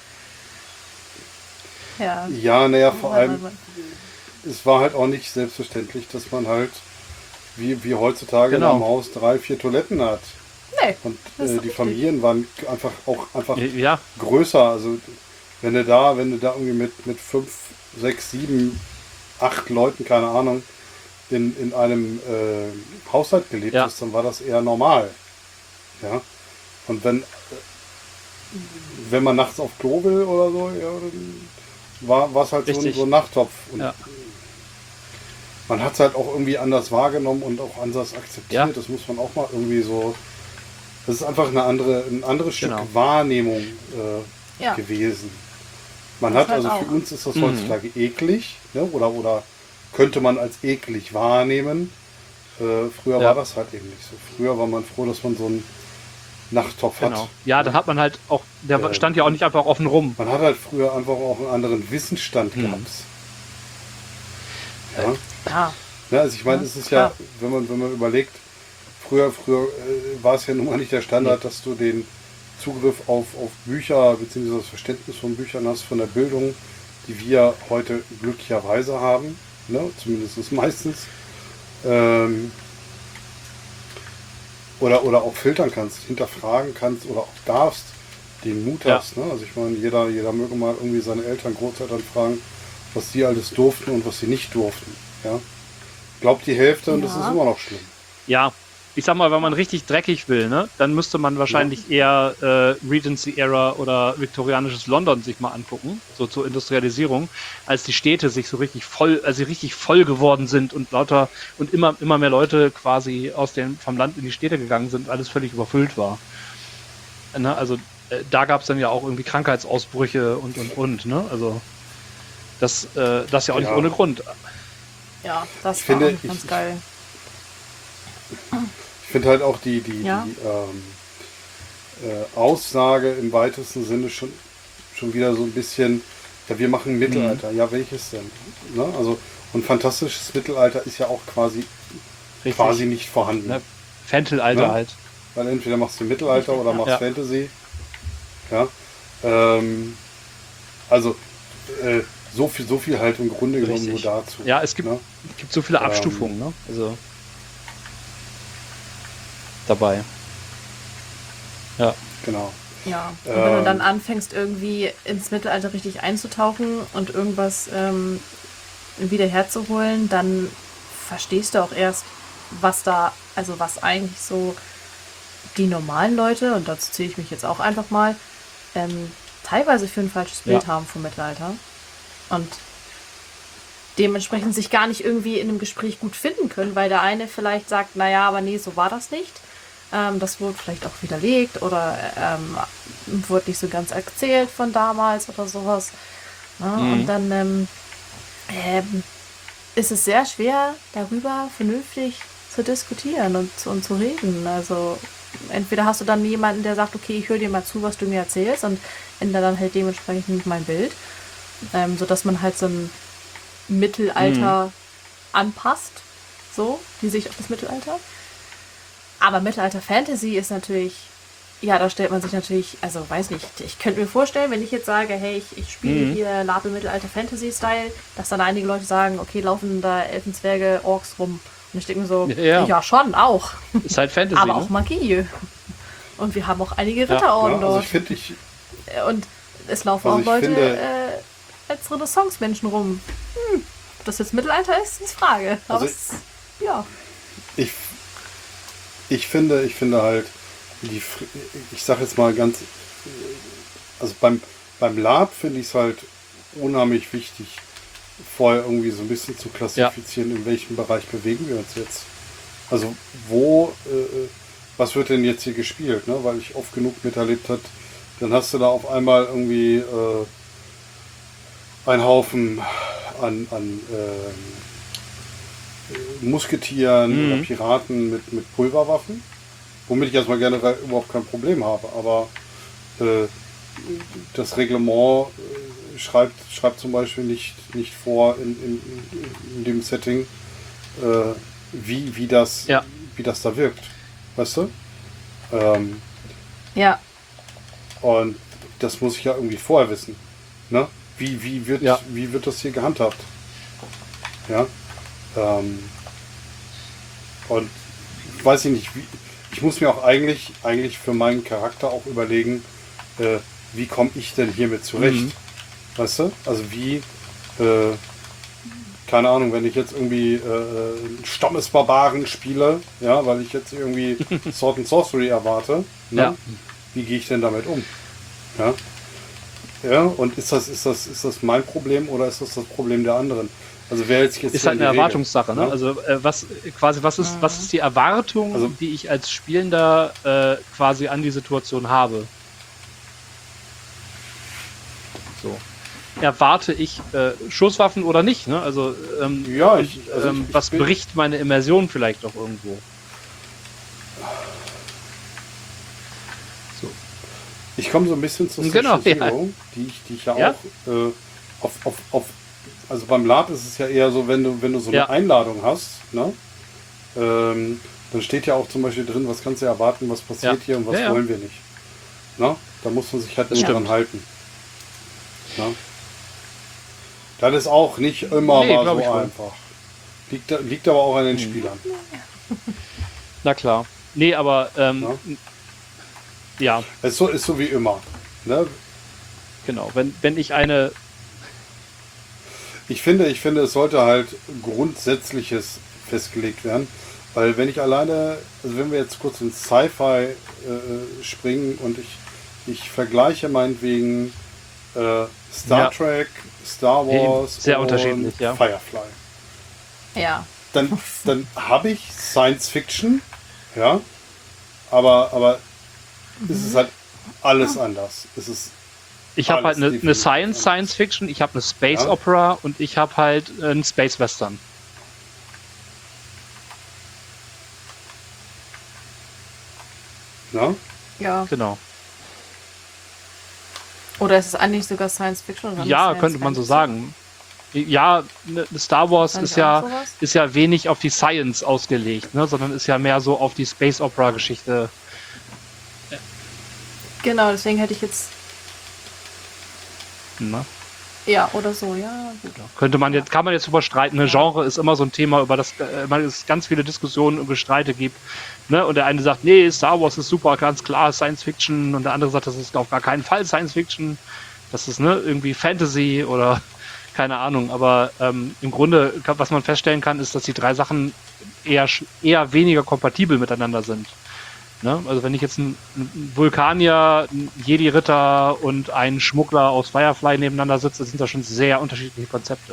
ja. ja, naja, vor Weil- allem, es war halt auch nicht selbstverständlich, dass man halt, wie, wie heutzutage Genau. in einem Haus drei, vier Toiletten hat. Nee, Und das ist äh, die richtig. Familien waren einfach auch einfach Ja, größer. Also wenn du da, wenn du da irgendwie mit, mit fünf, sechs, sieben, acht Leuten, keine Ahnung, in, in einem äh, Haushalt gelebt Ja. hast, dann war das eher normal. Ja. Und wenn, äh, wenn man nachts auf Klo will oder so, ja, dann war war es halt so ein, Richtig. so ein Nachttopf. Und Ja. man hat es halt auch irgendwie anders wahrgenommen und auch anders akzeptiert. Ja. Das muss man auch mal irgendwie so. Das ist einfach eine andere, ein anderes Stück Genau. Wahrnehmung äh, Ja. gewesen. Man Das hat halt also auch. für uns ist das Mhm. heutzutage eklig, ne? oder, oder könnte man als eklig wahrnehmen. Äh, früher Ja. war das halt eben nicht so. Früher war man froh, dass man so einen Nachttopf genau. hat. Ja, dann hat man halt auch, der Ja. stand ja auch nicht einfach offen rum. Man hat halt früher einfach auch einen anderen Wissensstand Mhm. gehabt. Ja. Ja. Ja, also ich meine, Ja, es ist ja, klar. wenn man, wenn man überlegt, früher, früher äh, war es ja nun mal nicht der Standard, dass du den Zugriff auf, auf Bücher, beziehungsweise das Verständnis von Büchern hast, von der Bildung, die wir heute glücklicherweise haben, ne? Zumindest meistens. Ähm, oder, oder auch filtern kannst, hinterfragen kannst oder auch darfst, den Mut Ja. hast. Ne? Also ich meine, jeder, jeder möge mal irgendwie seine Eltern, Großeltern fragen, was sie alles durften und was sie nicht durften. Ja? Glaubt die Hälfte und das Ja. ist immer noch schlimm. Ja, ich sag mal, wenn man richtig dreckig will, ne, dann müsste man wahrscheinlich eher äh, Regency-Era oder viktorianisches London sich mal angucken, so zur Industrialisierung, als die Städte sich so richtig voll, also richtig voll geworden sind und lauter und immer immer mehr Leute quasi aus dem vom Land in die Städte gegangen sind, alles völlig überfüllt war. Ne, also äh, da gab es dann ja auch irgendwie Krankheitsausbrüche und und und, ne? Also das äh, das ja auch nicht Ja. ohne Grund. Ja, das Ich war finde, auch nicht ich- ganz ich- geil. Ich finde halt auch die, die, Ja. die ähm, äh, Aussage im weitesten Sinne schon, schon wieder so ein bisschen, ja, wir machen Mittelalter. Ja, welches denn? Ne? Also, und fantastisches Mittelalter ist ja auch quasi, Richtig. quasi nicht vorhanden. Ne? Fentelalter Ne? halt. Weil entweder machst du Mittelalter oder machst Ja. Fantasy. Ja. Ähm, also, äh, so viel, so viel halt im Grunde genommen Richtig. nur dazu. Ja, es gibt, Ne? es gibt so viele Ähm, Abstufungen, ne? Also dabei. Ja. Genau. Ja, und wenn du Ähm. dann anfängst, irgendwie ins Mittelalter richtig einzutauchen und irgendwas ähm, wieder herzuholen, dann verstehst du auch erst, was da, also was eigentlich so die normalen Leute, und dazu zähle ich mich jetzt auch einfach mal, ähm, teilweise für ein falsches Bild Ja. haben vom Mittelalter. Und dementsprechend sich gar nicht irgendwie in einem Gespräch gut finden können, weil der eine vielleicht sagt, naja, aber nee, so war das nicht. Ähm, das wurde vielleicht auch widerlegt oder ähm, wurde nicht so ganz erzählt von damals oder sowas. Ne? Mhm. Und dann ähm, ähm, ist es sehr schwer, darüber vernünftig zu diskutieren und, zu- und zu reden. Also entweder hast du dann jemanden, der sagt, okay, ich höre dir mal zu, was du mir erzählst und ändere dann halt dementsprechend mein Bild, ähm, sodass man halt so ein Mittelalter anpasst, so, die Sicht auf das Mittelalter. Aber Mittelalter-Fantasy ist natürlich, ja, da stellt man sich natürlich, also weiß nicht, ich könnte mir vorstellen, wenn ich jetzt sage, hey, ich, ich spiele Mhm. hier Lape Mittelalter-Fantasy-Style, dass dann einige Leute sagen, okay, laufen da Elfenzwerge, Orks rum. Und ich denke mir so, Ja. ja, schon, auch. Ist halt Fantasy, Aber ne? auch Magie. Und wir haben auch einige Ja, Ritterorden Ja, also dort. ich finde, ich, Und es laufen Also auch ich Leute finde- äh, als Renaissance-Menschen rum. Hm, ob das jetzt Mittelalter ist, ist Frage. Aber Also es, ja. ich, ich finde, ich finde halt, die, Fr- ich sag jetzt mal ganz, also beim, beim Lab finde ich es halt unheimlich wichtig, vorher irgendwie so ein bisschen zu klassifizieren, in welchem Bereich bewegen wir uns jetzt. Also wo, äh, was wird denn jetzt hier gespielt, ne? Weil ich oft genug miterlebt habe, dann hast du da auf einmal irgendwie äh, einen Haufen an, an ähm, äh, Musketieren Mhm. oder Piraten mit, mit Pulverwaffen, womit ich erstmal generell überhaupt kein Problem habe, aber äh, das Reglement äh, schreibt, schreibt zum Beispiel nicht, nicht vor in, in, in dem Setting, äh, wie, wie, das, Ja. wie das da wirkt. Weißt du? Ähm, Ja, und das muss ich ja irgendwie vorher wissen. Ne? Wie, wie, wird, Ja. wie wird das hier gehandhabt? Ja. Ähm, und ich weiß nicht, wie, ich muss mir auch eigentlich, eigentlich für meinen Charakter auch überlegen, äh, wie komme ich denn hiermit zurecht? Mhm. Weißt du? Also wie, äh, keine Ahnung, wenn ich jetzt irgendwie äh, einen Stammesbarbaren spiele, ja, weil ich jetzt irgendwie Sword and Sorcery erwarte, ne? Ja. Wie gehe ich denn damit um? Ja. Ja, und ist das, ist das, ist das mein Problem oder ist das das Problem der anderen? Also wer jetzt jetzt Ist hier halt in eine die Regel, Erwartungssache, ne? ne? Also äh, was äh, quasi, was ist, was ist die Erwartung, Also- die ich als Spielender äh, quasi an die Situation habe? So. Erwarte ich äh, Schusswaffen oder nicht, ne? Also, ähm, Ja, ich- und, also ich- ähm, ich was bin- bricht meine Immersion vielleicht auch irgendwo? So. Ich komme so ein bisschen zur Genau, Session ja. Zero, die ich, die ich ja, Ja. auch äh, auf, auf, auf, also beim Lab ist es ja eher so, wenn du, wenn du so eine Ja. Einladung hast, ne? Ähm, dann steht ja auch zum Beispiel drin, was kannst du erwarten, was passiert Ja. hier und was Ja, ja. wollen wir nicht. Ne? Da muss man sich halt Das nur stimmt. dran halten. Ne? Das ist auch nicht immer Nee, mal glaub so ich wohl. einfach. Liegt, liegt aber auch an den Mhm. Spielern. Na klar. Nee, aber ähm, Ja. ja, Es ist so, ist so wie immer. Ne? genau. Wenn, wenn ich eine, Ich finde, ich finde, es sollte halt Grundsätzliches festgelegt werden. Weil wenn ich alleine, also wenn wir jetzt kurz ins Sci-Fi äh, springen und ich, ich vergleiche meinetwegen äh, Star Ja. Trek, Star Wars Sehr und unterschiedlich, ja. Firefly. Ja. Dann, dann habe ich Science Fiction, ja, aber, aber es ist halt alles anders. Es ist ich habe halt Alles eine, eine definitiv Science anders. Science Fiction, ich habe eine Space Ja. Opera und ich habe halt einen Space Western. ne? Ja. Genau. Oder ist es eigentlich sogar Science Fiction? oder Ja, Science könnte man so Fantasy? sagen. Ja, ne, Star Wars Wahrscheinlich ist ja, auch sowas. ist ja wenig auf die Science ausgelegt, ne, sondern ist ja mehr so auf die Space Opera Geschichte. Genau, deswegen hätte ich jetzt. Ne? Ja, oder so, ja. Gut. Könnte man jetzt, kann man jetzt überstreiten. Ne? Genre ist immer so ein Thema, über das äh, man- es ganz viele Diskussionen und Gestreite gibt. Ne? Und der eine sagt, nee, Star Wars ist super, ganz klar Science Fiction. Und der andere sagt, das ist auf gar keinen Fall Science Fiction. Das ist ne, irgendwie Fantasy oder keine Ahnung. Aber ähm, im Grunde, kann- was man feststellen kann, ist, dass die drei Sachen eher, sch- eher weniger kompatibel miteinander sind. Ne? Also wenn ich jetzt einen, einen Vulkanier, einen Jedi-Ritter und einen Schmuggler aus Firefly nebeneinander sitze, sind das schon sehr unterschiedliche Konzepte.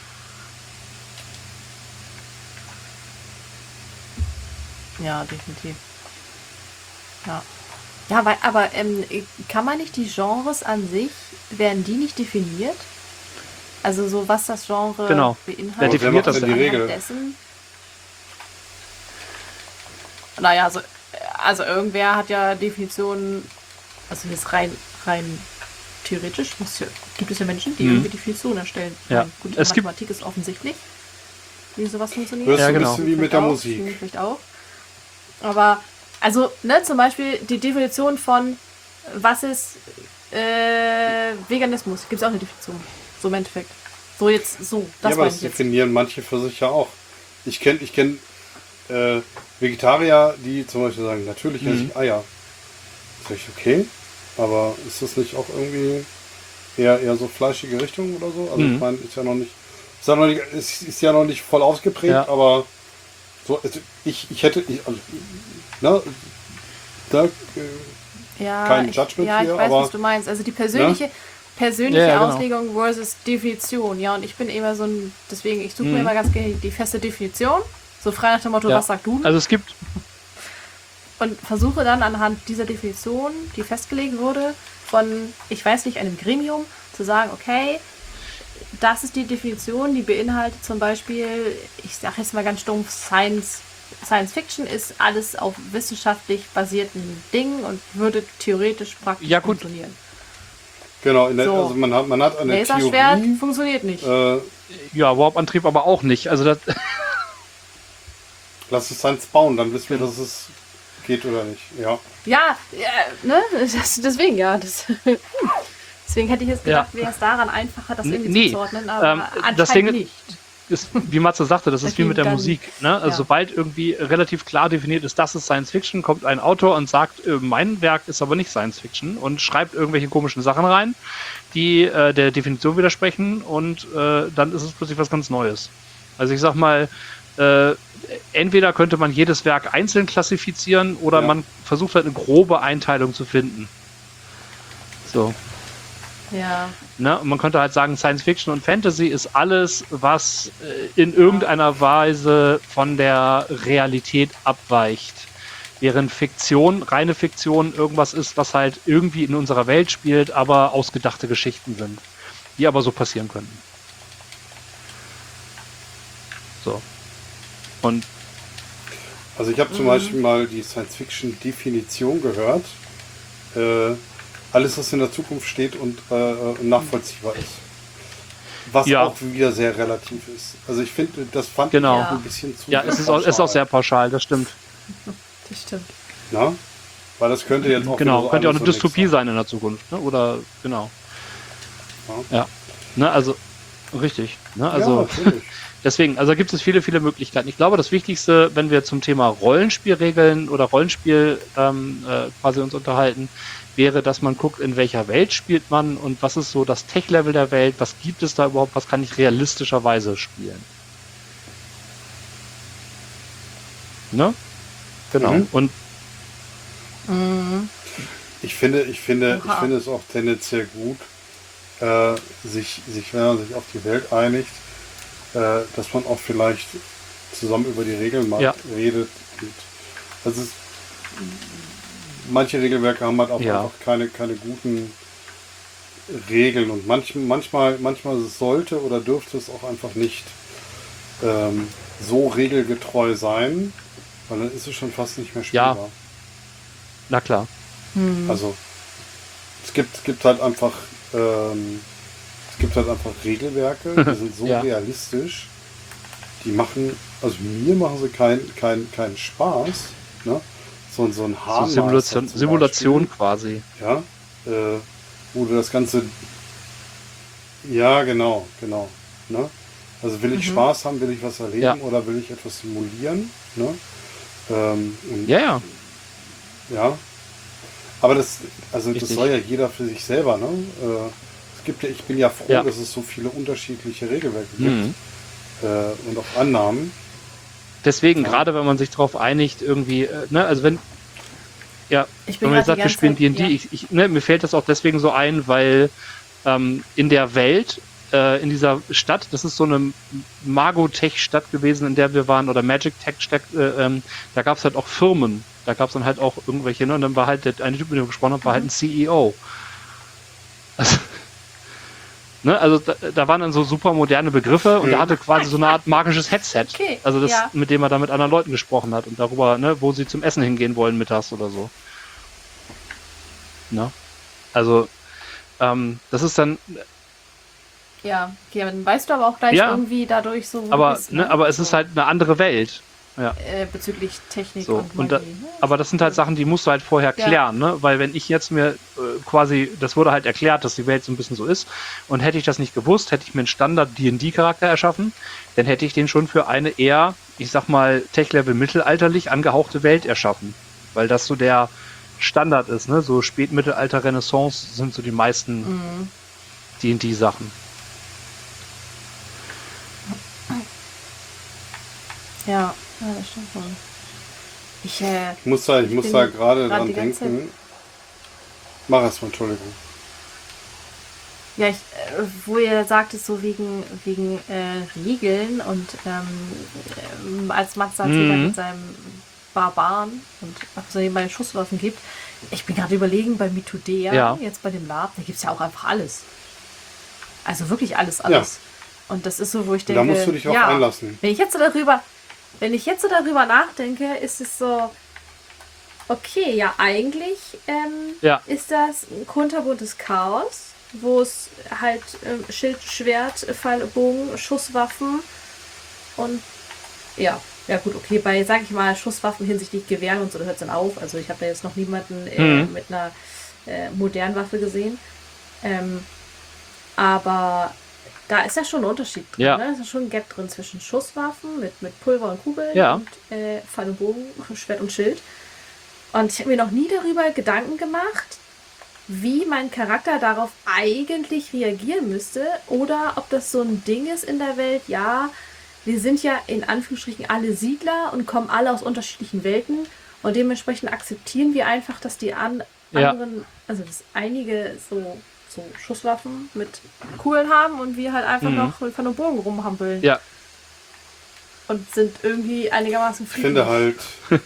Ja, definitiv. Ja. Ja, weil, aber ähm, kann man nicht die Genres an sich, werden die nicht definiert? Also so, was das Genre Genau. Wer beinhaltet? wer definiert macht das denn die denn? Regel? Dessen? Naja, also, also irgendwer hat ja Definitionen, also jetzt rein, rein theoretisch muss ja, gibt es ja Menschen, die Mhm. irgendwie Definitionen erstellen. Ja. Meine, gut, Es gibt- Mathematik ist offensichtlich, wie sowas funktioniert. Das ist Ja, so ein genau. bisschen wie mit Vielleicht der auch, Musik. Chemie vielleicht auch. Aber, also, ne, zum Beispiel die Definition von, was ist äh, Veganismus? Gibt es auch eine Definition. So im Endeffekt. So jetzt, so, das ja, aber meine das ich jetzt. definieren manche für sich ja auch. Ich kenne ich kenn, äh, Vegetarier, die zum Beispiel sagen, natürlich esse Mhm. ich Eier. Sag ich, okay, aber ist das nicht auch irgendwie eher, eher so fleischige Richtung oder so? Also Mhm. ich meine, ist ja noch nicht, ist ja noch nicht, ist, ist ja noch nicht voll ausgeprägt, Ja. aber so, also ich, ich hätte, ich, also, ne, da, äh, Ja, kein ich, Judgment ja, ich hier, weiß, aber- was du meinst. Also die persönliche, persönliche Ja, ja, genau. Auslegung versus Definition. Ja, und ich bin immer so ein, deswegen, ich suche Mhm. mir immer ganz gerne die feste Definition. So frei nach dem Motto, Ja. was sagt du? Also es gibt, Und versuche dann anhand dieser Definition, die festgelegt wurde, von, ich weiß nicht, einem Gremium, zu sagen, okay, das ist die Definition, die beinhaltet zum Beispiel, ich sage jetzt mal ganz stumpf, Science, Science Fiction ist alles auf wissenschaftlich basierten Dingen und würde theoretisch praktisch Ja, gut. funktionieren. genau, in der, So. also man hat, man hat eine Laserschwert Theorie, funktioniert nicht. äh, ja, Warp-Antrieb aber auch nicht. Also das, lass es eins bauen, dann wissen wir, dass es geht oder nicht. Ja. Ja, ja ne? Das, deswegen, ja. Das, deswegen hätte ich jetzt gedacht, Ja. wäre es daran einfacher, das Nee, irgendwie nee. zuzuordnen, aber Ähm, anscheinend das Ding- nicht. ist, wie Matze sagte, das ist wie mit der Dann- Musik. Ne? Also ja. sobald irgendwie relativ klar definiert ist, das ist Science Fiction, kommt ein Autor und sagt, äh, mein Werk ist aber nicht Science Fiction und schreibt irgendwelche komischen Sachen rein, die äh, der Definition widersprechen und äh, dann ist es plötzlich was ganz Neues. Also ich sag mal, äh, entweder könnte man jedes Werk einzeln klassifizieren oder Ja. man versucht halt eine grobe Einteilung zu finden. So. Ja, Ne? Und man könnte halt sagen, Science Fiction und Fantasy ist alles, was äh, in irgendeiner Weise von der Realität abweicht. Während Fiktion, reine Fiktion, irgendwas ist, was halt irgendwie in unserer Welt spielt, aber ausgedachte Geschichten sind, die aber so passieren könnten. So. Und Also ich habe zum Beispiel mal die Science-Fiction-Definition gehört. Äh, alles, was in der Zukunft steht und äh, nachvollziehbar ist. Was Ja. auch wieder sehr relativ ist. Also ich finde, das fand Genau. ich auch ein bisschen zu ja, es ist auch, es ist auch sehr pauschal, das stimmt. das stimmt. Na? Weil das könnte jetzt auch Genau, wieder so könnte ja auch alles eine und nix Dystopie sein. sein in der Zukunft, ne? Oder genau. Ja, Ja. Ne, also richtig. Ne? ja Also natürlich. deswegen, also gibt es viele, viele Möglichkeiten. Ich glaube, das Wichtigste, wenn wir zum Thema Rollenspielregeln oder Rollenspiel ähm, äh, quasi uns unterhalten, wäre, dass man guckt, in welcher Welt spielt man und was ist so das Tech-Level der Welt, was gibt es da überhaupt, was kann ich realistischerweise spielen. Ne? Genau. Mhm. Und Mhm. Ich finde, ich finde, ich Oha. finde es auch tendenziell gut, äh, sich, sich, wenn man sich auf die Welt einigt, äh, dass man auch vielleicht zusammen über die Regeln mal Ja. redet. Und das ist, manche Regelwerke haben halt auch Ja. einfach keine, keine guten Regeln und manch, manchmal, manchmal sollte oder dürfte es auch einfach nicht ähm, so regelgetreu sein, weil dann ist es schon fast nicht mehr Ja. spielbar. na klar. Mhm. Also es gibt, es gibt halt einfach ähm, es gibt halt einfach Regelwerke, die sind so Ja. realistisch, die machen, also mir machen sie keinen kein, kein Spaß, ne? So, so ein So Hahnmeister Simulation, zum Simulation Beispiel, quasi. ja, äh, wo du das Ganze, ja genau, genau, ne? Also will ich Mhm. Spaß haben, will ich was erleben Ja. oder will ich etwas simulieren, ne? Ähm, und Ja, ja. ja, aber das, also das Richtig. soll ja jeder für sich selber, ne? Äh, es gibt ja, ich bin ja froh, Ja. dass es so viele unterschiedliche Regelwerke gibt Mhm. äh, und auch Annahmen. Deswegen, Ja. gerade wenn man sich darauf einigt, irgendwie, äh, ne, also wenn, ja, Ich bin wenn man jetzt gerade die sagt, wir ganze spielen Zeit. D und D, Ja. ich, ich, ne, mir fällt das auch deswegen so ein, weil ähm, in der Welt, äh, in dieser Stadt, das ist so eine Magotech-Stadt gewesen, in der wir waren, oder Magic-Tech-Stadt, äh, ähm, da gab es halt auch Firmen, da gab es dann halt auch irgendwelche, ne, und dann war halt der eine Typ, mit dem wir gesprochen haben, war halt ein C E O. Also, ne, also da, da waren dann so super moderne Begriffe und Mhm. der hatte quasi so eine Art magisches Headset. Okay, Also das, ja. mit dem er da mit anderen Leuten gesprochen hat und darüber, ne, wo sie zum Essen hingehen wollen mittags oder so. Ne? Also, ähm, das ist dann, Ja, okay, aber dann weißt du aber auch gleich Ja. irgendwie dadurch so, wo aber, du bist, ne, aber es so, ist halt eine andere Welt. Ja. äh, bezüglich Technik So, und und da, Magie. ne? aber das sind halt Sachen, die musst du halt vorher Ja. klären, ne? Weil wenn ich jetzt mir äh, quasi, das wurde halt erklärt, dass die Welt so ein bisschen so ist, und hätte ich das nicht gewusst, hätte ich mir einen Standard-D und D-Charakter erschaffen, dann hätte ich den schon für eine eher, ich sag mal, Tech-Level mittelalterlich angehauchte Welt erschaffen. Weil das so der Standard ist, ne? So Spätmittelalter, Renaissance sind so die meisten Mhm. D und D-Sachen. Ja, ja, das stimmt schon. Ich, äh, Ich muss da, ich Ich muss bin da gerade gerade dran die ganze denken. Mach erst mal, Entschuldigung. ja, ich, äh, wo ihr sagtet, so wegen, wegen äh, Regeln und ähm, ähm, als Max sagt, Mhm. jeder mit seinem Barbaren und was es nebenbei Schusswaffen gibt. Ich bin gerade überlegen, bei Mitudea, Ja. jetzt bei dem Lab, da gibt es ja auch einfach alles. Also wirklich alles, alles. Und das ist so, wo ich denke, Da musst du dich auch ja, einlassen. wenn ich jetzt so darüber, wenn ich jetzt so darüber nachdenke, ist es so, okay, ja, eigentlich ähm, Ja. ist das ein kunterbuntes Chaos, wo es halt ähm, Schild, Schwert, Pfeil, Bogen, Schusswaffen und ja, ja gut, okay, bei, sag ich mal, Schusswaffen hinsichtlich Gewehren und so, das hört dann auf. Also ich habe da jetzt noch niemanden äh, Mhm. mit einer äh, modernen Waffe gesehen. Ähm, aber da ist ja schon ein Unterschied drin. Ja. Ne? Da ist ja schon ein Gap drin zwischen Schusswaffen mit, mit Pulver und Kugeln Ja. und äh, Pfeil und Bogen, Schwert und Schild. Und ich habe mir noch nie darüber Gedanken gemacht, wie mein Charakter darauf eigentlich reagieren müsste oder ob das so ein Ding ist in der Welt. Ja, wir sind ja in Anführungsstrichen alle Siedler und kommen alle aus unterschiedlichen Welten und dementsprechend akzeptieren wir einfach, dass die an Ja. anderen, also dass einige so, so Schusswaffen mit Kugeln haben und wir halt einfach Mhm. noch mit Pfeil und Bogen rumhampeln Ja. und sind irgendwie einigermaßen Ich finde halt,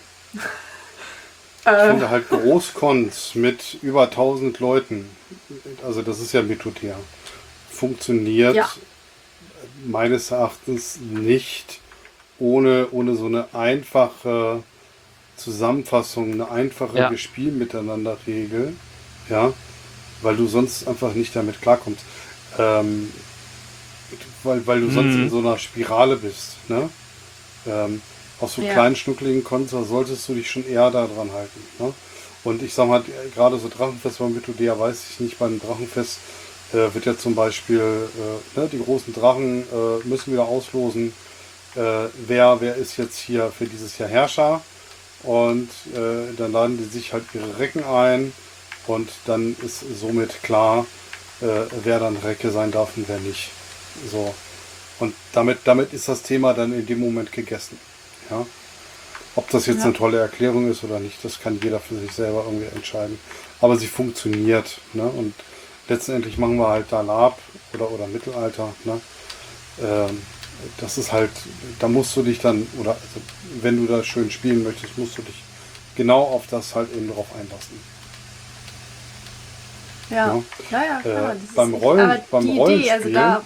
ich äh, finde halt Großcons mit über tausend Leuten, also das ist ja Mitudea, funktioniert Ja. meines Erachtens nicht ohne, ohne so eine einfache Zusammenfassung, eine einfache Ja. Gespiel miteinander Regel, ja, weil du sonst einfach nicht damit klarkommst. Ähm, weil, weil du sonst Mhm. in so einer Spirale bist, ne? Ähm, auf so Ja. kleinen, schnuckligen Konter solltest du dich schon eher da dran halten. Ne? Und ich sag mal, gerade so Drachenfest, wenn du ja weiß ich nicht, beim Drachenfest äh, wird ja zum Beispiel äh, ne, die großen Drachen äh, müssen wieder auslosen, äh, wer, wer ist jetzt hier für dieses Jahr Herrscher. Und äh, dann laden die sich halt ihre Recken ein und dann ist somit klar, äh, wer dann Recke sein darf und wer nicht. So. Und damit, damit ist das Thema dann in dem Moment gegessen. Ja? Ob das jetzt Ja. eine tolle Erklärung ist oder nicht, das kann jeder für sich selber irgendwie entscheiden. Aber sie funktioniert. Ne? Und letztendlich machen wir halt da Lab oder, oder Mittelalter. Ne? Ähm, das ist halt, da musst du dich dann, oder also, wenn du da schön spielen möchtest, musst du dich genau auf das halt eben drauf einlassen. Ja, Ja. ja, ja, klar. Äh, das ist beim echt- Rollen- aber beim die Idee, also Rollenspiel- da,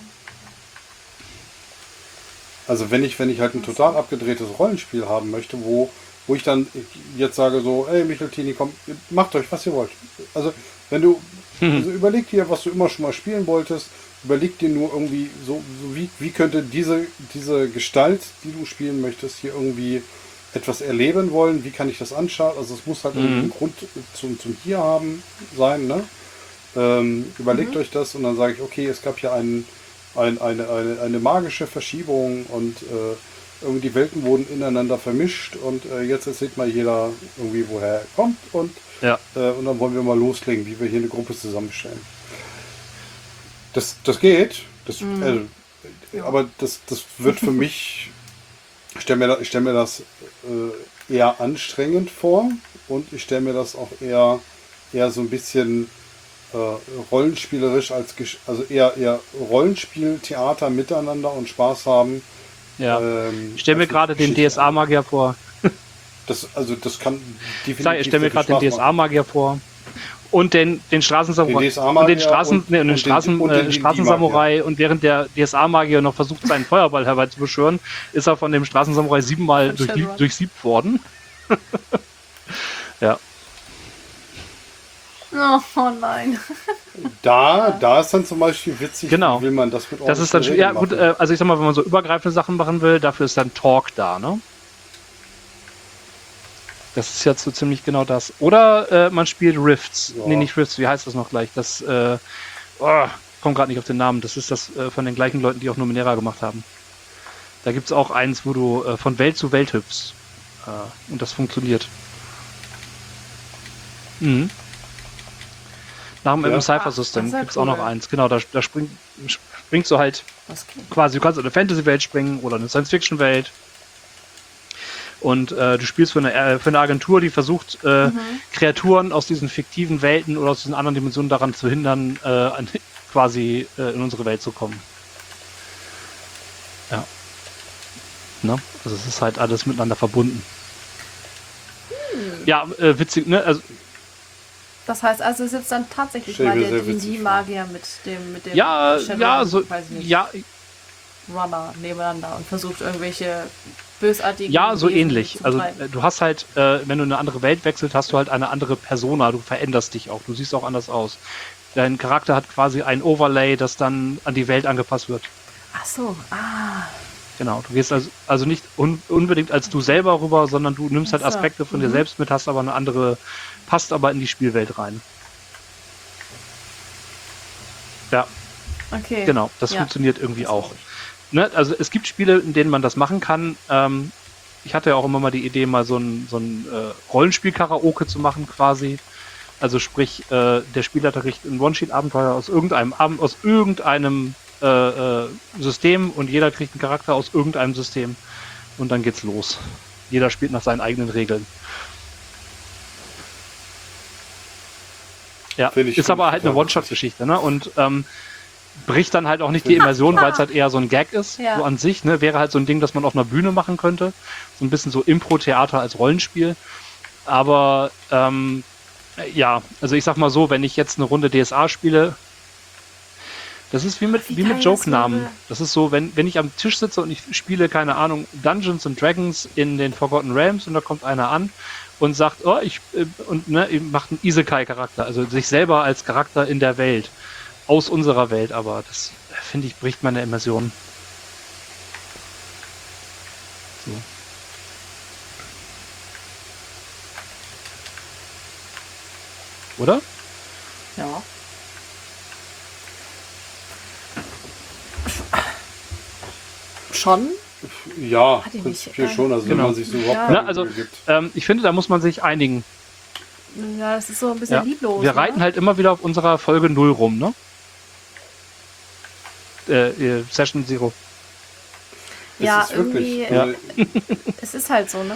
Also wenn ich, wenn ich halt ein total abgedrehtes Rollenspiel haben möchte, wo, wo ich dann jetzt sage so, ey Micheltini, komm, macht euch, was ihr wollt. Also wenn du, also überleg dir, was du immer schon mal spielen wolltest, überleg dir nur irgendwie so, so wie, wie könnte diese, diese Gestalt, die du spielen möchtest, hier irgendwie etwas erleben wollen, wie kann ich das anschauen, also es muss halt Mhm. irgendwie einen Grund zum, zum Hier haben sein, ne? Ähm, überlegt Mhm. euch das und dann sage ich, okay, es gab hier einen, ein, eine, eine, eine magische Verschiebung und äh, irgendwie die Welten wurden ineinander vermischt und äh, jetzt erzählt mal jeder irgendwie, woher er kommt und, Ja. äh, und dann wollen wir mal loslegen, wie wir hier eine Gruppe zusammenstellen. Das, das geht, das, Mhm. also, Ja. aber das, das wird für mich, ich stelle mir, da- ich stell mir das äh, eher anstrengend vor und ich stelle mir das auch eher, eher so ein bisschen äh, rollenspielerisch als, Gesch- also eher, eher Rollenspiel, Theater miteinander und Spaß haben. Ja. Ähm, Ich stelle mir als gerade den Geschichte. D S A-Magier vor. Das, also das kann Ich sag, ich stelle mir sehr viel gerade den Spaß D S machen. A-Magier vor. Und den, den Straßensamurai. Den D S A-Magier und den Straßen, und- nee, und den, und den- Straßen, und den äh, D und D-Magier. Straßensamurai. Und während der D S A-Magier noch versucht, seinen Feuerball herbeizubeschwören, ist er von dem Straßensamurai siebenmal Von durch, Shadowrun. durchsiebt worden. Ja. oh nein. Da, da ist dann zum Beispiel witzig, Genau. wie will man das mit Das ist dann schon, ordentlichen ja Regeln gut, machen. äh, also ich sag mal, wenn man so übergreifende Sachen machen will, dafür ist dann Talk da, ne? Das ist jetzt so ziemlich genau das. Oder äh, man spielt Rifts. Ja. Nee, nicht Rifts, wie heißt das noch gleich? Das, äh, oh, komm gerade nicht auf den Namen. Das ist das äh, von den gleichen Leuten, die auch Numenera gemacht haben. Da gibt es auch eins, wo du äh, von Welt zu Welt hüpfst. Äh, und das funktioniert. Mhm. Nach dem Ja. Im Cypher Ah, System das ist ja gibt es auch noch cool. eins. Genau, da, da spring, springst du halt Das klingt quasi, du kannst in eine Fantasy-Welt springen oder eine Science-Fiction-Welt. Und äh, du spielst für eine, äh, für eine Agentur, die versucht, äh, Mhm. Kreaturen aus diesen fiktiven Welten oder aus diesen anderen Dimensionen daran zu hindern, äh, an, quasi äh, in unsere Welt zu kommen. Ja. Ne? Also es ist halt alles miteinander verbunden. Hm. Ja, äh, witzig, ne? Also, Das heißt also, es ist dann tatsächlich Stell mal mir der sehr D und witzig D-Magier mit dem, mit dem ja, Shadowrun, ja, so, weiß nicht, ja, Runner nebeneinander und versucht irgendwelche bösartigen ja, so Wesen ähnlich. zu Also betreiben. äh, du hast halt, äh, wenn du in eine andere Welt wechselst, hast du halt eine andere Persona. Du veränderst dich auch. Du siehst auch anders aus. Dein Charakter hat quasi ein Overlay, das dann an die Welt angepasst wird. Ach so, ah. Genau. Du gehst also, also nicht un unbedingt als du selber rüber, sondern du nimmst halt Ach so, Aspekte von dir mhm. selbst mit, hast aber eine andere, passt aber in die Spielwelt rein. Ja, Okay. genau. Das Ja. funktioniert irgendwie Das auch. glaub ich. Ne, also es gibt Spiele, in denen man das machen kann. Ähm, ich hatte ja auch immer mal die Idee, mal so ein, so ein äh, Rollenspiel-Karaoke zu machen quasi. Also sprich, äh, der Spielleiter kriegt ein One-Sheet-Abenteuer aus irgendeinem Abend, aus irgendeinem äh, äh, System und jeder kriegt einen Charakter aus irgendeinem System. Und dann geht's los. Jeder spielt nach seinen eigenen Regeln. Ja, Find ich- ist find aber ich halt eine total One-Shot-Geschichte, ne? Und ähm, bricht dann halt auch nicht die Immersion, weil es halt eher so ein Gag ist, Ja. so an sich, ne? Wäre halt so ein Ding, das man auf einer Bühne machen könnte. So ein bisschen so Impro-Theater als Rollenspiel. Aber ähm, äh, ja, also ich sag mal so, wenn ich jetzt eine Runde D S A spiele, das ist wie mit, Wie wie mit geil das Joke-Namen. wäre. Das ist so, wenn, wenn ich am Tisch sitze und ich spiele, keine Ahnung, Dungeons and Dragons in den Forgotten Realms und da kommt einer an und sagt, oh, ich, äh, und ne, macht einen Isekai-Charakter, also sich selber als Charakter in der Welt. Aus unserer Welt, aber das, äh, finde ich, bricht meine Immersion. So. oder? Ja. Schon? Ja, Hat die nicht, prinzipiell äh, schon, also genau. wenn man sich so überhaupt Ja. keine Ja, also Mühe gibt. ähm, ich finde, da muss man sich einigen. Ja, das ist so ein bisschen Ja. lieblos. Wir reiten ne? halt immer wieder auf unserer Folge null rum, ne? Äh, äh, Session Zero. Es Ja, ist wirklich, irgendwie, Ja. also, es ist halt so, ne?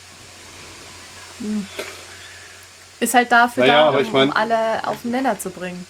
Hm. Ist halt dafür Naja, da, aber um, ich mein- um alle auf den Nenner zu bringen.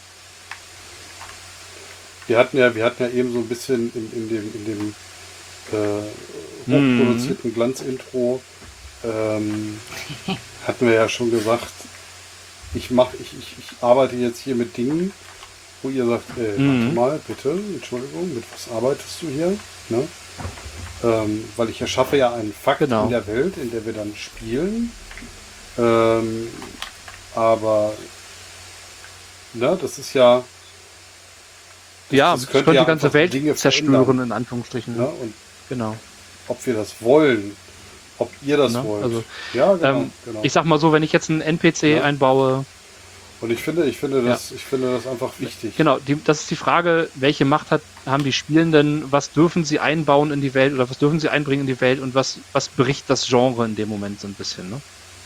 wir hatten ja, wir hatten ja eben so ein bisschen in, in dem, in dem äh, hochproduzierten Glanzintro ähm, hatten wir ja schon gesagt, ich mache, ich, ich, ich arbeite jetzt hier mit Dingen, wo ihr sagt, äh, Mhm. warte mal, bitte, Entschuldigung, mit was arbeitest du hier? Ne? Ähm, weil ich erschaffe ja einen Fakt Genau. in der Welt, in der wir dann spielen. Ähm, aber ne, das ist ja, Ja, das das könnte könnte ja die ganze einfach Welt Dinge zerstören, verändern. in Anführungsstrichen. ne? Und Genau. ob wir das wollen, ob ihr das Ne, wollt. also, ja, genau, Ähm, genau. Ich sag mal so, wenn ich jetzt einen N P C Ja. einbaue, Und ich finde, ich finde das, ich finde das einfach wichtig. genau, die, das ist die Frage, welche Macht hat, haben die Spielenden, was dürfen sie einbauen in die Welt oder was dürfen sie einbringen in die Welt und was, was bricht das Genre in dem Moment so ein bisschen, ne?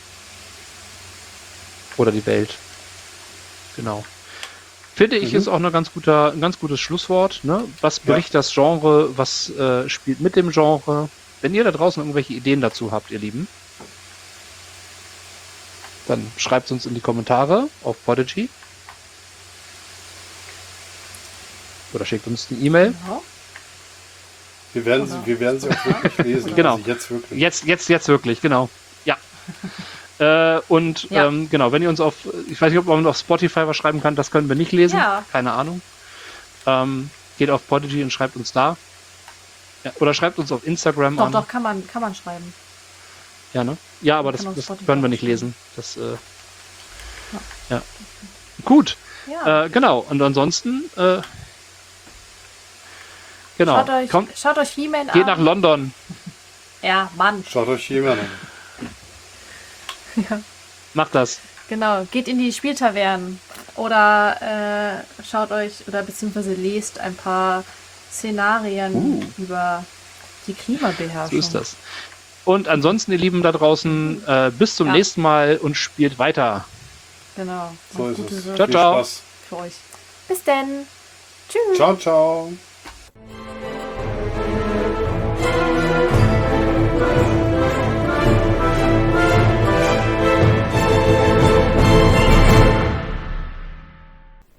Oder die Welt. Genau. Finde ich, Mhm. ist auch eine ganz guter, ein ganz gutes Schlusswort. Ne? Was bricht das Genre? Was äh, spielt mit dem Genre? Wenn ihr da draußen irgendwelche Ideen dazu habt, ihr Lieben, dann schreibt uns in die Kommentare auf Podigy. Oder schickt uns eine E-Mail. Genau. Wir werden, Oder- sie, wir werden sie auch wirklich lesen. Genau. Also jetzt wirklich. Jetzt, jetzt, jetzt wirklich, genau. Ja. äh, und Ja. Ähm, genau, wenn ihr uns auf, ich weiß nicht, ob man auf Spotify was schreiben kann, das können wir nicht lesen. Ja. Keine Ahnung. Ähm, geht auf Podigy und schreibt uns da. Ja, oder schreibt uns auf Instagram Doch, an. doch, kann man, kann man schreiben. Ja, ne? Ja, aber Man das, kann auf das Spotify können wir nicht schreiben. lesen. Das, äh, ja. Gut, Ja. äh, genau. Und ansonsten, äh, genau. Schaut euch, Kommt, schaut euch He-Man geht nach an. London. Ja, Mann. Schaut euch jemand an. Macht das. Genau, geht in die Spieltavernen oder äh, schaut euch oder beziehungsweise lest ein paar Szenarien Uh. über die Klimabeherrschung. So ist das. Und ansonsten, ihr Lieben da draußen, äh, bis zum Ja. nächsten Mal und spielt weiter. Genau. So Macht ist gute es. Sache Ciao, Viel ciao. Spaß. für euch. Bis denn. Tschüss. Ciao, ciao.